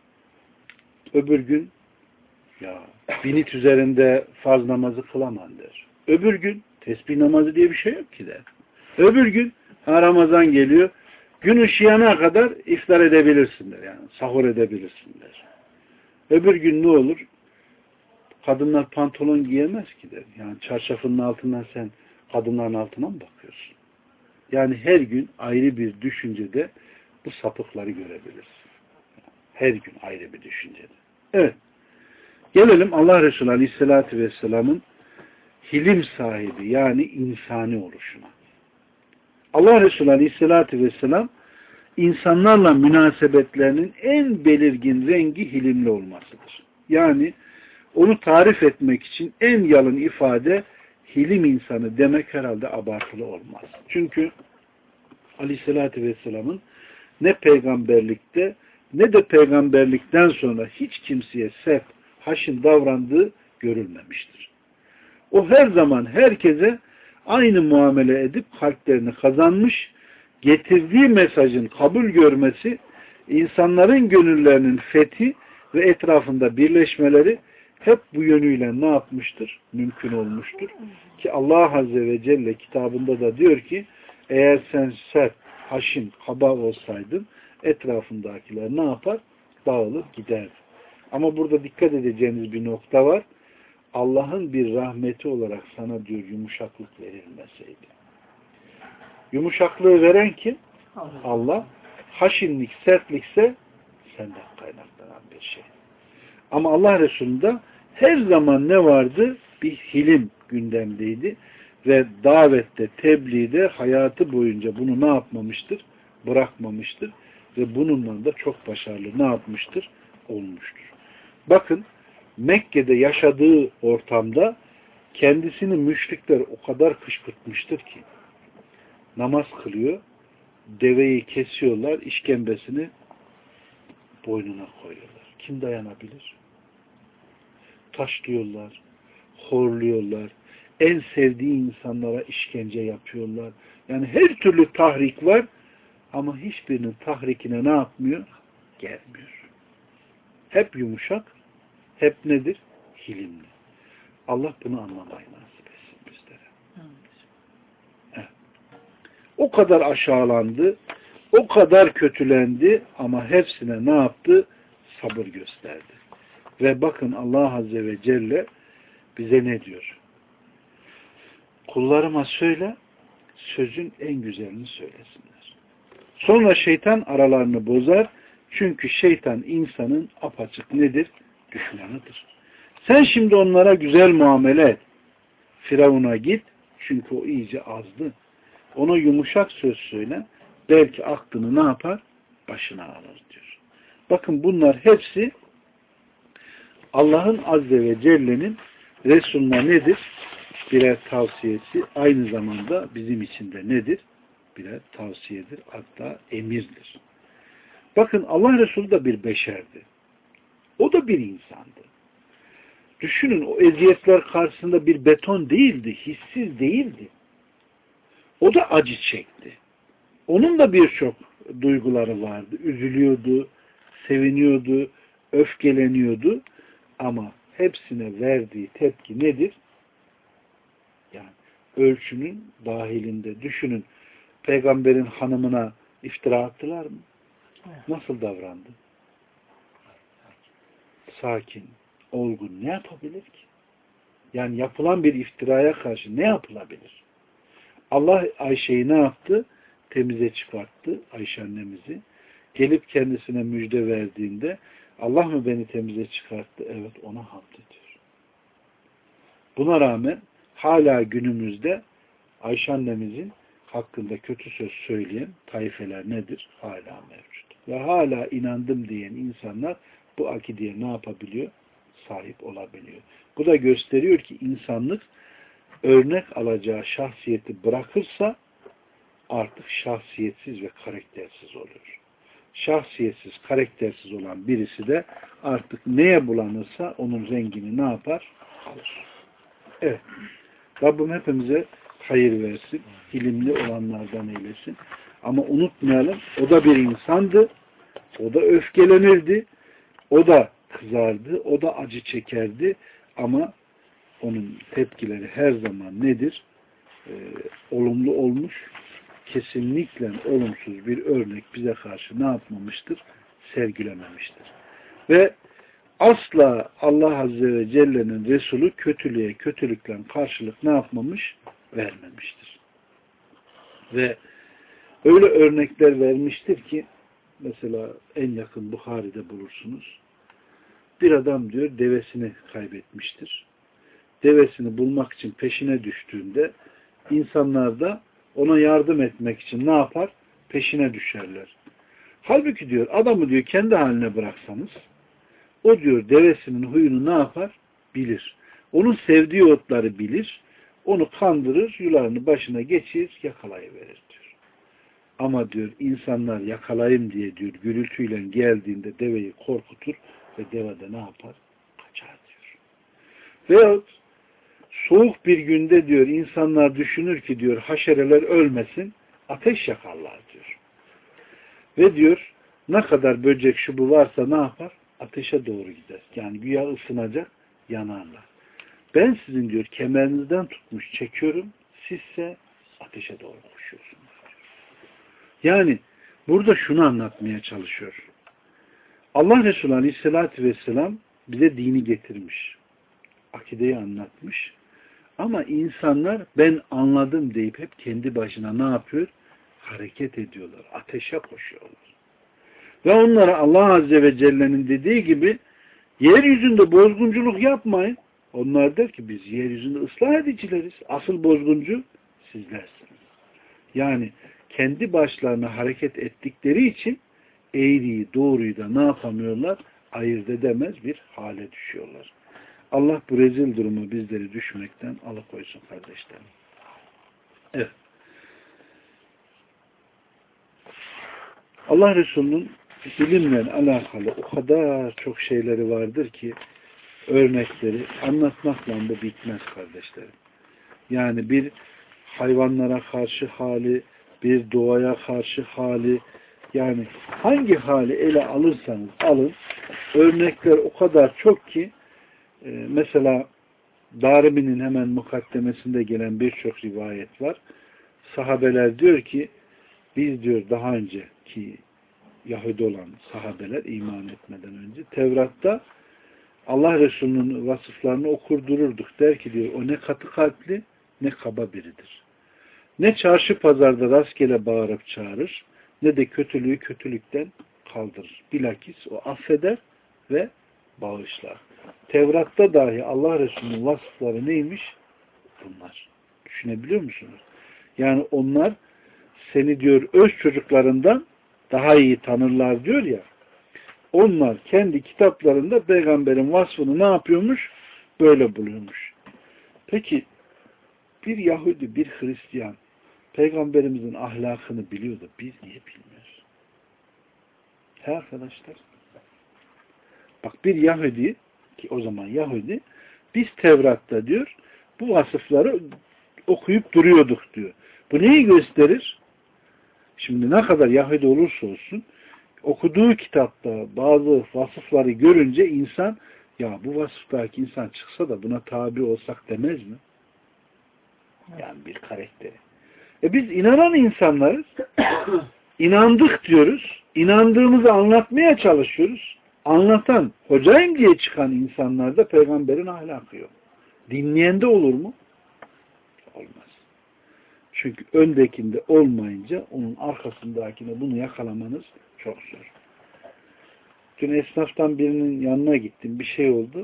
Öbür gün ya binit üzerinde farz namazı kılaman der. Öbür gün tesbih namazı diye bir şey yok ki der. Öbür gün Ramazan geliyor. Gün ışıyana kadar iftar edebilirsin der. Yani sahur edebilirsin der. Öbür gün ne olur? Kadınlar pantolon giyemez ki der. Yani çarşafının altından sen kadınların altına mı bakıyorsun? Yani her gün ayrı bir düşüncede bu sapıkları görebilirsin. Her gün ayrı bir düşüncede. Evet. Gelelim Allah Resulü Aleyhisselatü Vesselam'ın hilim sahibi yani insani oluşuna. Allah Resulü Aleyhisselatü Vesselam insanlarla münasebetlerinin en belirgin rengi hilimli olmasıdır. Yani onu tarif etmek için en yalın ifade hilim insanı demek herhalde abartılı olmaz. Çünkü Aleyhisselatü Vesselam'ın ne peygamberlikte ne de peygamberlikten sonra hiç kimseye sert, haşin davrandığı görülmemiştir. O her zaman herkese aynı muamele edip kalplerini kazanmış, getirdiği mesajın kabul görmesi, insanların gönüllerinin fethi ve etrafında birleşmeleri hep bu yönüyle ne yapmıştır? Mümkün olmuştur. Ki Allah Azze ve Celle kitabında da diyor ki eğer sen sert, haşin, kaba olsaydın etrafındakiler ne yapar? Dağılır giderdi. Ama burada dikkat edeceğiniz bir nokta var. Allah'ın bir rahmeti olarak sana diyor yumuşaklık verilmeseydi. Yumuşaklığı veren kim? Allah. Haşinlik, sertlikse senden kaynaklanan bir şey. Ama Allah Resulü'nde her zaman ne vardı? Bir hilim gündemdeydi. Ve davette, tebliğde hayatı boyunca bunu ne yapmamıştır? Bırakmamıştır. Ve bununla da çok başarılı ne yapmıştır? Olmuştur. Bakın Mekke'de yaşadığı ortamda kendisini müşrikler o kadar kışkırtmıştır ki namaz kılıyor, deveyi kesiyorlar, işkembesini boynuna koyuyorlar. Kim dayanabilir? Taşlıyorlar, horluyorlar, en sevdiği insanlara işkence yapıyorlar. Yani her türlü tahrik var ama hiçbirinin tahrikine ne yapmıyor? Gelmiyor. Hep yumuşak, hep nedir? Hilimli. Allah bunu anlamayı nasip etsin bizlere. Evet. O kadar aşağılandı, o kadar kötülendi ama hepsine ne yaptı? Sabır gösterdi. Ve bakın Allah Azze ve Celle bize ne diyor? Kullarıma söyle, sözün en güzelini söylesinler. Sonra şeytan aralarını bozar. Çünkü şeytan insanın apaçık nedir? Düşmanıdır. Sen şimdi onlara güzel muamele et. Firavun'a git. Çünkü o iyice azdı. Ona yumuşak söz söyle. Belki aklını ne yapar? Başına alır diyor. Bakın bunlar hepsi Allah'ın Azze ve Celle'nin Resulüne nedir? Birer tavsiyesi. Aynı zamanda bizim için de nedir? Birer tavsiyedir. Hatta emirdir. Bakın Allah Resulü de bir beşerdi. O da bir insandı. Düşünün o eziyetler karşısında bir beton değildi. Hissiz değildi. O da acı çekti. Onun da birçok duyguları vardı. Üzülüyordu, seviniyordu, öfkeleniyordu. Ama hepsine verdiği tepki nedir? Yani ölçünün dahilinde. Düşünün, peygamberin hanımına iftira attılar mı? Nasıl davrandı? Sakin, olgun. Ne yapabilir ki? Yani yapılan bir iftiraya karşı ne yapılabilir? Allah Ayşe'yi ne yaptı? Temize çıkarttı Ayşe annemizi. Gelip kendisine müjde verdiğinde Allah mı beni temize çıkarttı? Evet, ona hamd ediyor. Buna rağmen hala günümüzde Ayşe annemizin hakkında kötü söz söyleyen taifeler nedir? Hala mevcut. Ve hala inandım diyen insanlar bu akideye ne yapabiliyor? Sahip olabiliyor. Bu da gösteriyor ki insanlık örnek alacağı şahsiyeti bırakırsa artık şahsiyetsiz ve karaktersiz oluyor. Şahsiyetsiz, karaktersiz olan birisi de artık neye bulanırsa onun rengini ne yapar? Alır. Evet. Rabbim hepimize hayır versin. İlimli olanlardan eylesin. Ama unutmayalım, o da bir insandı. O da öfkelenirdi. O da kızardı. O da acı çekerdi. Ama onun tepkileri her zaman nedir? Olumlu olmuş. Kesinlikle olumsuz bir örnek bize karşı ne yapmamıştır? Sergilememiştir. Ve asla Allah Azze ve Celle'nin Resulü kötülüğe kötülükle karşılık ne yapmamış? Vermemiştir. Ve öyle örnekler vermiştir ki mesela en yakın Buhari'de bulursunuz. Bir adam diyor devesini kaybetmiştir. Devesini bulmak için peşine düştüğünde insanlar da ona yardım etmek için ne yapar? Peşine düşerler. Halbuki diyor adamı diyor kendi haline bıraksanız o diyor devesinin huyunu ne yapar? Bilir. Onun sevdiği otları bilir. Onu kandırır, yularını başına geçirir, yakalayıverir diyor. Ama diyor insanlar yakalayayım diye diyor gürültüyle geldiğinde deveyi korkutur ve deve de ne yapar? Kaçar diyor. Veyahut soğuk bir günde diyor insanlar düşünür ki diyor haşereler ölmesin, ateş yakarlar diyor. Ve diyor ne kadar böcek şu bu varsa ne yapar? Ateşe doğru gider. Yani güya ısınacak, yanarlar. Ben sizin diyor kemerinizden tutmuş çekiyorum, sizse ateşe doğru koşuyorsunuz diyor. Yani burada şunu anlatmaya çalışıyor. Allah Resulü Aleyhisselatü Vesselam bize dini getirmiş. Akideyi anlatmış. Ama insanlar ben anladım deyip hep kendi başına ne yapıyor? Hareket ediyorlar. Ateşe koşuyorlar. Ve onlara Allah Azze ve Celle'nin dediği gibi yeryüzünde bozgunculuk yapmayın. Onlar der ki biz yeryüzünde ıslah edicileriz. Asıl bozguncu sizlersiniz. Yani kendi başlarına hareket ettikleri için eğriyi doğruyu da ne yapamıyorlar? Ayırt edemez bir hale düşüyorlar. Allah bu rezil durumu bizleri düşmekten alıkoysun kardeşlerim. Evet. Allah Resulü'nün bilimle alakalı o kadar çok şeyleri vardır ki örnekleri anlatmakla da bitmez kardeşlerim. Yani bir hayvanlara karşı hali, bir doğaya karşı hali, yani hangi hali ele alırsanız alın, örnekler o kadar çok ki mesela Darimi'nin hemen mukaddemesinde gelen birçok rivayet var. Sahabeler diyor ki biz diyor daha önceki Yahudi olan sahabeler iman etmeden önce Tevrat'ta Allah Resulü'nün vasıflarını okurdururduk. Der ki diyor o ne katı kalpli ne kaba biridir. Ne çarşı pazarda rastgele bağırıp çağırır ne de kötülüğü kötülükten kaldırır. Bilakis o affeder ve bağışlar. Tevrat'ta dahi Allah Resulü'nün vasıfları neymiş? Bunlar. Düşünebiliyor musunuz? Yani onlar seni diyor öz çocuklarından daha iyi tanırlar diyor ya. Onlar kendi kitaplarında peygamberin vasfını ne yapıyormuş? Böyle buluyormuş. Peki bir Yahudi, bir Hristiyan peygamberimizin ahlakını biliyordu. Biz niye bilmiyoruz? He arkadaşlar. Bak bir Yahudi ki o zaman Yahudi biz Tevrat'ta diyor bu vasıfları okuyup duruyorduk diyor. Bu neyi gösterir? Şimdi ne kadar Yahudi olursa olsun okuduğu kitapta bazı vasıfları görünce insan ya bu vasıftaki insan çıksa da buna tabi olsak demez mi? Yani bir karakteri. Biz inanan insanlarız. İnandık diyoruz. İnandığımızı anlatmaya çalışıyoruz. Anlatan, hocayım diye çıkan insanlarda peygamberin ahlakı yok. Dinleyen de olur mu? Olmaz. Çünkü öndekinde olmayınca onun arkasındakine bunu yakalamanız çok zor. Dün esnaftan birinin yanına gittim. Bir şey oldu.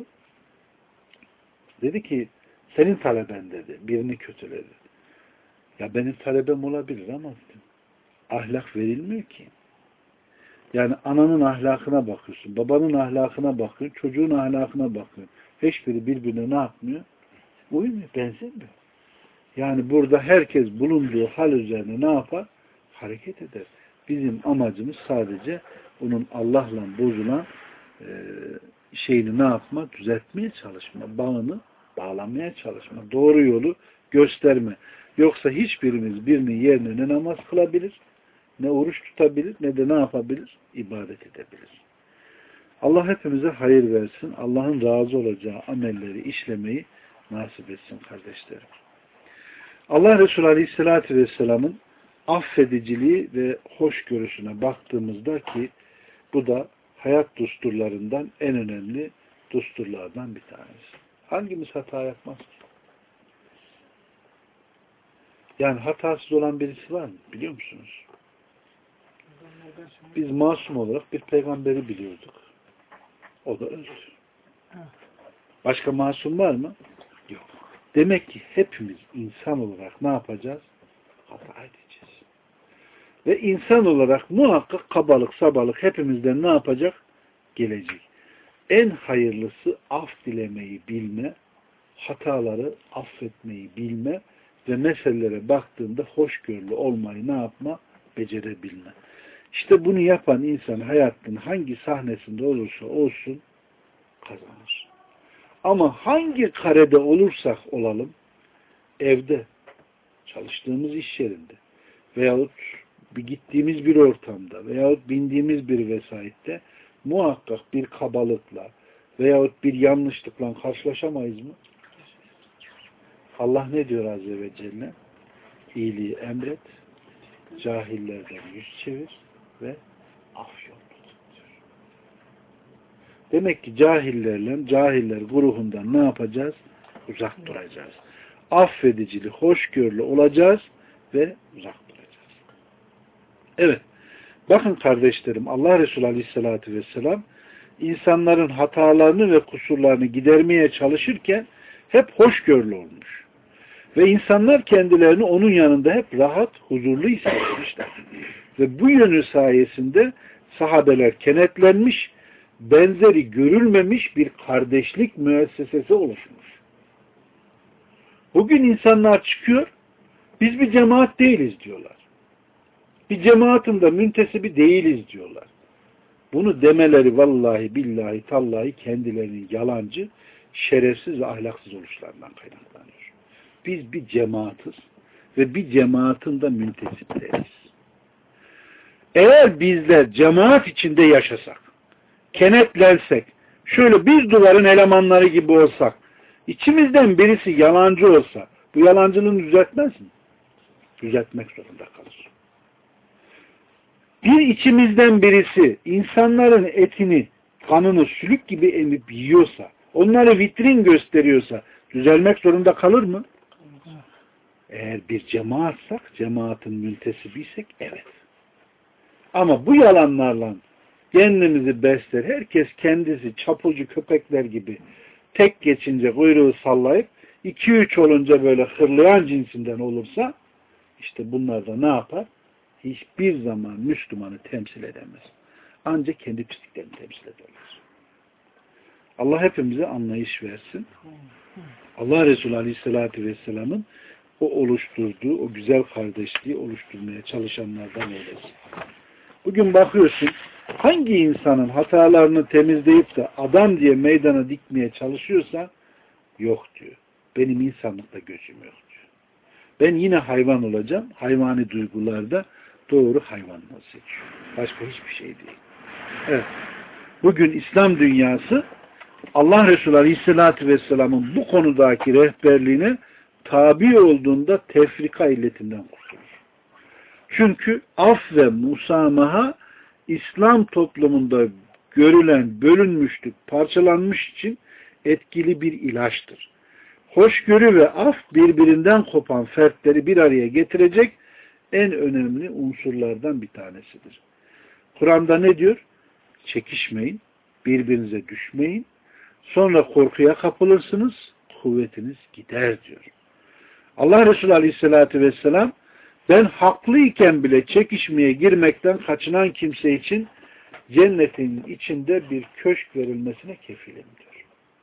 Dedi ki senin taleben dedi. Birini kötüledi. Ya benim talebem olabilir ama dedim, ahlak verilmiyor ki. Yani ananın ahlakına bakıyorsun, babanın ahlakına bakıyorsun, çocuğun ahlakına bakıyorsun. Hiçbiri birbirine ne yapmıyor? Uymuyor, benzemiyor. Yani burada herkes bulunduğu hal üzerine ne yapar? Hareket eder. Bizim amacımız sadece onun Allah'la bozulan şeyini ne yapma? Düzeltmeye çalışma. Bağını bağlamaya çalışma. Doğru yolu gösterme. Yoksa hiçbirimiz birinin yerine ne namaz kılabilir, ne oruç tutabilir, ne de ne yapabilir? İbadet edebilir. Allah hepimize hayır versin. Allah'ın razı olacağı amelleri işlemeyi nasip etsin kardeşlerim. Allah Resulü Aleyhisselatü Vesselam'ın affediciliği ve hoşgörüsüne baktığımızda ki bu da hayat düsturlarından en önemli düsturlardan bir tanesi. Hangimiz hata yapmaz ki? Yani hatasız olan birisi var mı? Biliyor musunuz? Biz masum olarak bir peygamberi biliyorduk. O da öldü. Başka masum var mı? Yok. Demek ki hepimiz insan olarak ne yapacağız? Hata edeceğiz. Ve insan olarak muhakkak kabalık, sabalık hepimizden ne yapacak? Gelecek. En hayırlısı af dilemeyi bilme, hataları affetmeyi bilme ve meselelere baktığında hoşgörülü olmayı ne yapma? Becerebilme. İşte bunu yapan insan hayatın hangi sahnesinde olursa olsun kazanır. Ama hangi karede olursak olalım, evde, çalıştığımız iş yerinde veyahut gittiğimiz bir ortamda veyahut bindiğimiz bir vesaitte muhakkak bir kabalıkla veyahut bir yanlışlıkla karşılaşamayız mı? Allah ne diyor Azze ve Celle? İyiliği emret, cahillerden yüz çevir ve af yolunu tut diyor. Demek ki cahiller grubundan ne yapacağız? Uzak duracağız. Affedicili, hoşgörülü olacağız ve uzak duracağız. Evet. Bakın kardeşlerim, Allah Resulü Aleyhisselatü Vesselam insanların hatalarını ve kusurlarını gidermeye çalışırken hep hoşgörülü olmuş. Ve insanlar kendilerini onun yanında hep rahat, huzurlu hissetmişler. Ve bu yönü sayesinde sahabeler kenetlenmiş, benzeri görülmemiş bir kardeşlik müessesesi oluşmuş. Bugün insanlar çıkıyor, biz bir cemaat değiliz diyorlar. Bir cemaatin de müntesibi değiliz diyorlar. Bunu demeleri vallahi billahi tallahi kendilerinin yalancı, şerefsiz ve ahlaksız oluşlarından kaynaklanıyor. Biz bir cemaatiz ve bir cemaatin de müntesipleriyiz. Eğer bizler cemaat içinde yaşasak, kenetlensek, şöyle bir duvarın elemanları gibi olsak, içimizden birisi yalancı olsa, bu yalancılığını düzeltmez mi? Düzeltmek zorunda kalır. Bir içimizden birisi insanların etini, kanını sülük gibi emip yiyorsa, onları vitrin gösteriyorsa düzelmek zorunda kalır mı? Eğer bir cemaatsak, cemaatin müntesibiysek evet. Ama bu yalanlarla kendimizi besler, herkes kendisi çapulcu köpekler gibi tek geçince kuyruğu sallayıp 2-3 olunca böyle hırlayan cinsinden olursa işte bunlar da ne yapar? Hiçbir zaman Müslümanı temsil edemez. Ancak kendi pisliklerini temsil ederler. Allah hepimize anlayış versin. Allah Resulü Aleyhisselatü Vesselam'ın o oluşturduğu, o güzel kardeşliği oluşturmaya çalışanlardan eylesin. Bugün bakıyorsun, hangi insanın hatalarını temizleyip de adam diye meydana dikmeye çalışıyorsa, yok diyor. Benim insanlıkta gözüm yok diyor. Ben yine hayvan olacağım, hayvani duygularda doğru hayvanlığı seçiyor. Başka hiçbir şey değil. Evet. Bugün İslam dünyası Allah Resulü Aleyhisselatü Vesselam'ın bu konudaki rehberliğine tabi olduğunda tefrika illetinden kurtulur. Çünkü af ve musamaha İslam toplumunda görülen bölünmüşlük, parçalanmış için etkili bir ilaçtır. Hoşgörü ve af birbirinden kopan fertleri bir araya getirecek en önemli unsurlardan bir tanesidir. Kur'an'da ne diyor? Çekişmeyin, birbirinize düşmeyin, sonra korkuya kapılırsınız, kuvvetiniz gider diyor. Allah Resulü Aleyhisselatü Vesselam, ben haklıyken bile çekişmeye girmekten kaçınan kimse için cennetin içinde bir köşk verilmesine kefilim diyor.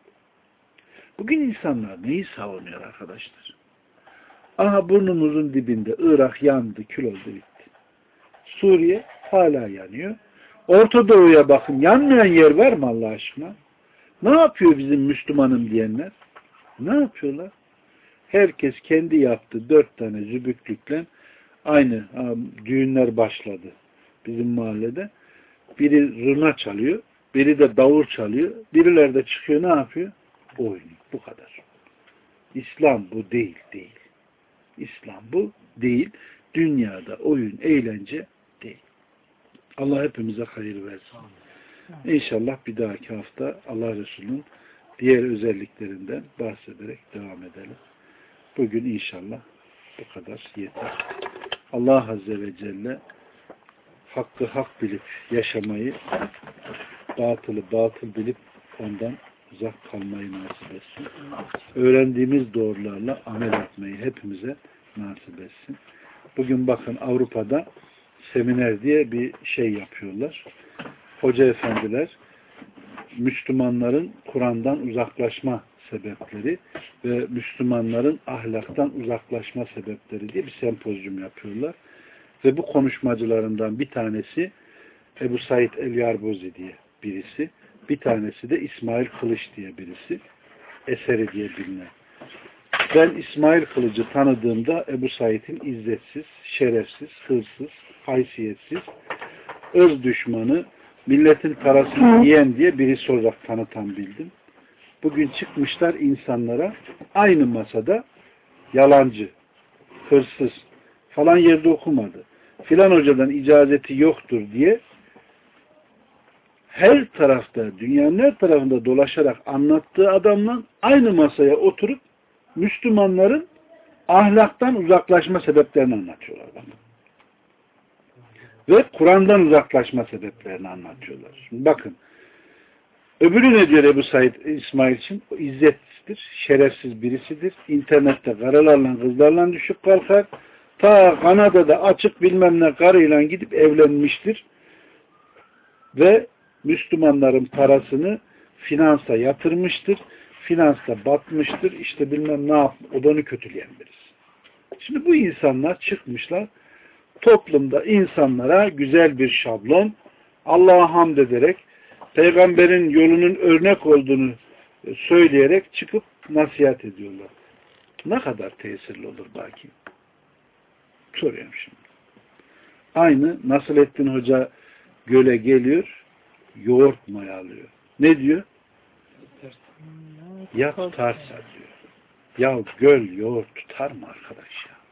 Bugün insanlar neyi savunuyor arkadaşlar? Aha burnumuzun dibinde Irak yandı, kül oldu, bitti. Suriye hala yanıyor. Orta Doğu'ya bakın, yanmayan yer var mı Allah aşkına? Ne yapıyor bizim Müslümanım diyenler? Ne yapıyorlar? Herkes kendi yaptı 4 tane zübüklükle aynı düğünler başladı bizim mahallede. Biri zurna çalıyor, biri de davul çalıyor. Birileri de çıkıyor ne yapıyor? Oynuyor. Bu kadar. İslam bu değil. İslam bu değil. Dünyada oyun, eğlence değil. Allah hepimize hayır versin. İnşallah bir dahaki hafta Allah Resulü'nün diğer özelliklerinden bahsederek devam edelim. Bugün inşallah bu kadar yeter. Allah Azze ve Celle hakkı hak bilip yaşamayı, batılı batıl bilip ondan uzak kalmayı nasip etsin. Öğrendiğimiz doğrularla amel etmeyi hepimize nasip etsin. Bugün bakın Avrupa'da seminer diye bir şey yapıyorlar. Hoca efendiler Müslümanların Kur'an'dan uzaklaşma sebepleri ve Müslümanların ahlaktan uzaklaşma sebepleri diye bir sempozyum yapıyorlar. Ve bu konuşmacılarından bir tanesi Ebu Said el-Yarbozi diye birisi, bir tanesi de İsmail Kılıç diye birisi, eseri diye bilinen. Ben İsmail Kılıç'ı tanıdığımda Ebu Said'in izzetsiz, şerefsiz, hırsız, haysiyetsiz, ırz düşmanı, milletin parasını yiyen diye birisi olarak tanıtan bildim. Bugün çıkmışlar insanlara aynı masada yalancı, hırsız falan yerde okumadı. filan hocadan icazeti yoktur diye her tarafta, dünyanın her tarafında dolaşarak anlattığı adamla aynı masaya oturup Müslümanların ahlaktan uzaklaşma sebeplerini anlatıyorlar bana. Ve Kur'an'dan uzaklaşma sebeplerini anlatıyorlar. Şimdi bakın, öbürü ne diyor Ebu Said İsmail için? O izzetlidir, şerefsiz birisidir. İnternette karılarla, kızlarla düşüp kalkar. Ta Kanada'da açık bilmem ne karıyla gidip evlenmiştir. Ve Müslümanların parasını finansa yatırmıştır. Finansta batmıştır. İşte bilmem ne yap, odanı kötüleyen birisi. Şimdi bu insanlar çıkmışlar. Toplumda insanlara güzel bir şablon, Allah'a hamd ederek, peygamberin yolunun örnek olduğunu söyleyerek çıkıp nasihat ediyorlar. Ne kadar tesirli olur belki? Soruyorum şimdi. Aynı Nasrettin Hoca göle geliyor, yoğurt mayalıyor. Ne diyor? Ya tutarsa diyor. Ya göl yoğurt tutar mı arkadaş ya?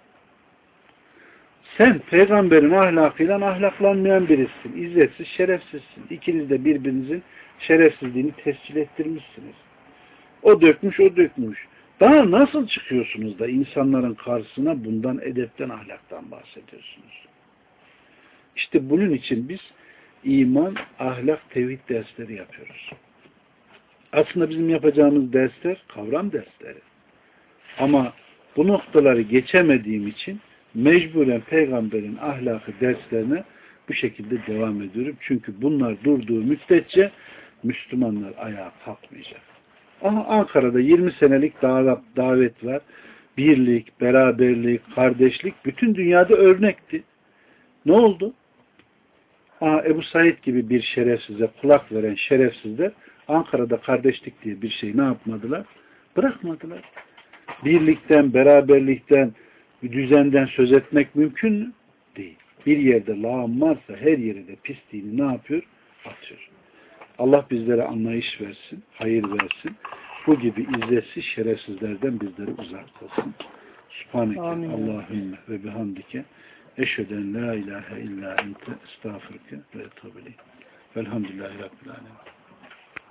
Sen peygamberin ahlakıyla ahlaklanmayan birisin. İzzetsiz, şerefsizsin. İkiniz de birbirinizin şerefsizliğini tescil ettirmişsiniz. O dökmüş, o dökmüş. Daha nasıl çıkıyorsunuz da insanların karşısına bundan edepten, ahlaktan bahsediyorsunuz? İşte bunun için biz iman, ahlak, tevhid dersleri yapıyoruz. Aslında bizim yapacağımız dersler kavram dersleri. Ama bu noktaları geçemediğim için mecburen peygamberin ahlakı derslerine bu şekilde devam ediyorum. Çünkü bunlar durduğu müddetçe Müslümanlar ayağa kalkmayacak. Ama Ankara'da 20 senelik davet var. Birlik, beraberlik, kardeşlik bütün dünyada örnekti. Ne oldu? Ebu Said gibi bir şerefsize kulak veren şerefsizler Ankara'da kardeşlik diye bir şey ne yapmadılar? Bırakmadılar. Birlikten, beraberlikten, bir düzenden söz etmek mümkün mü? Değil. Bir yerde lağım varsa her yere de pisliğini ne yapıyor? Atıyor. Allah bizlere anlayış versin, hayır versin. Bu gibi izzetsiz şerefsizlerden bizleri uzak kılsın. Subhaneke Allahümme ve bihamdike eşheden la ilahe illa ente estağfurke ve etûbü ileyk. Velhamdülillahi Rabbil alemin.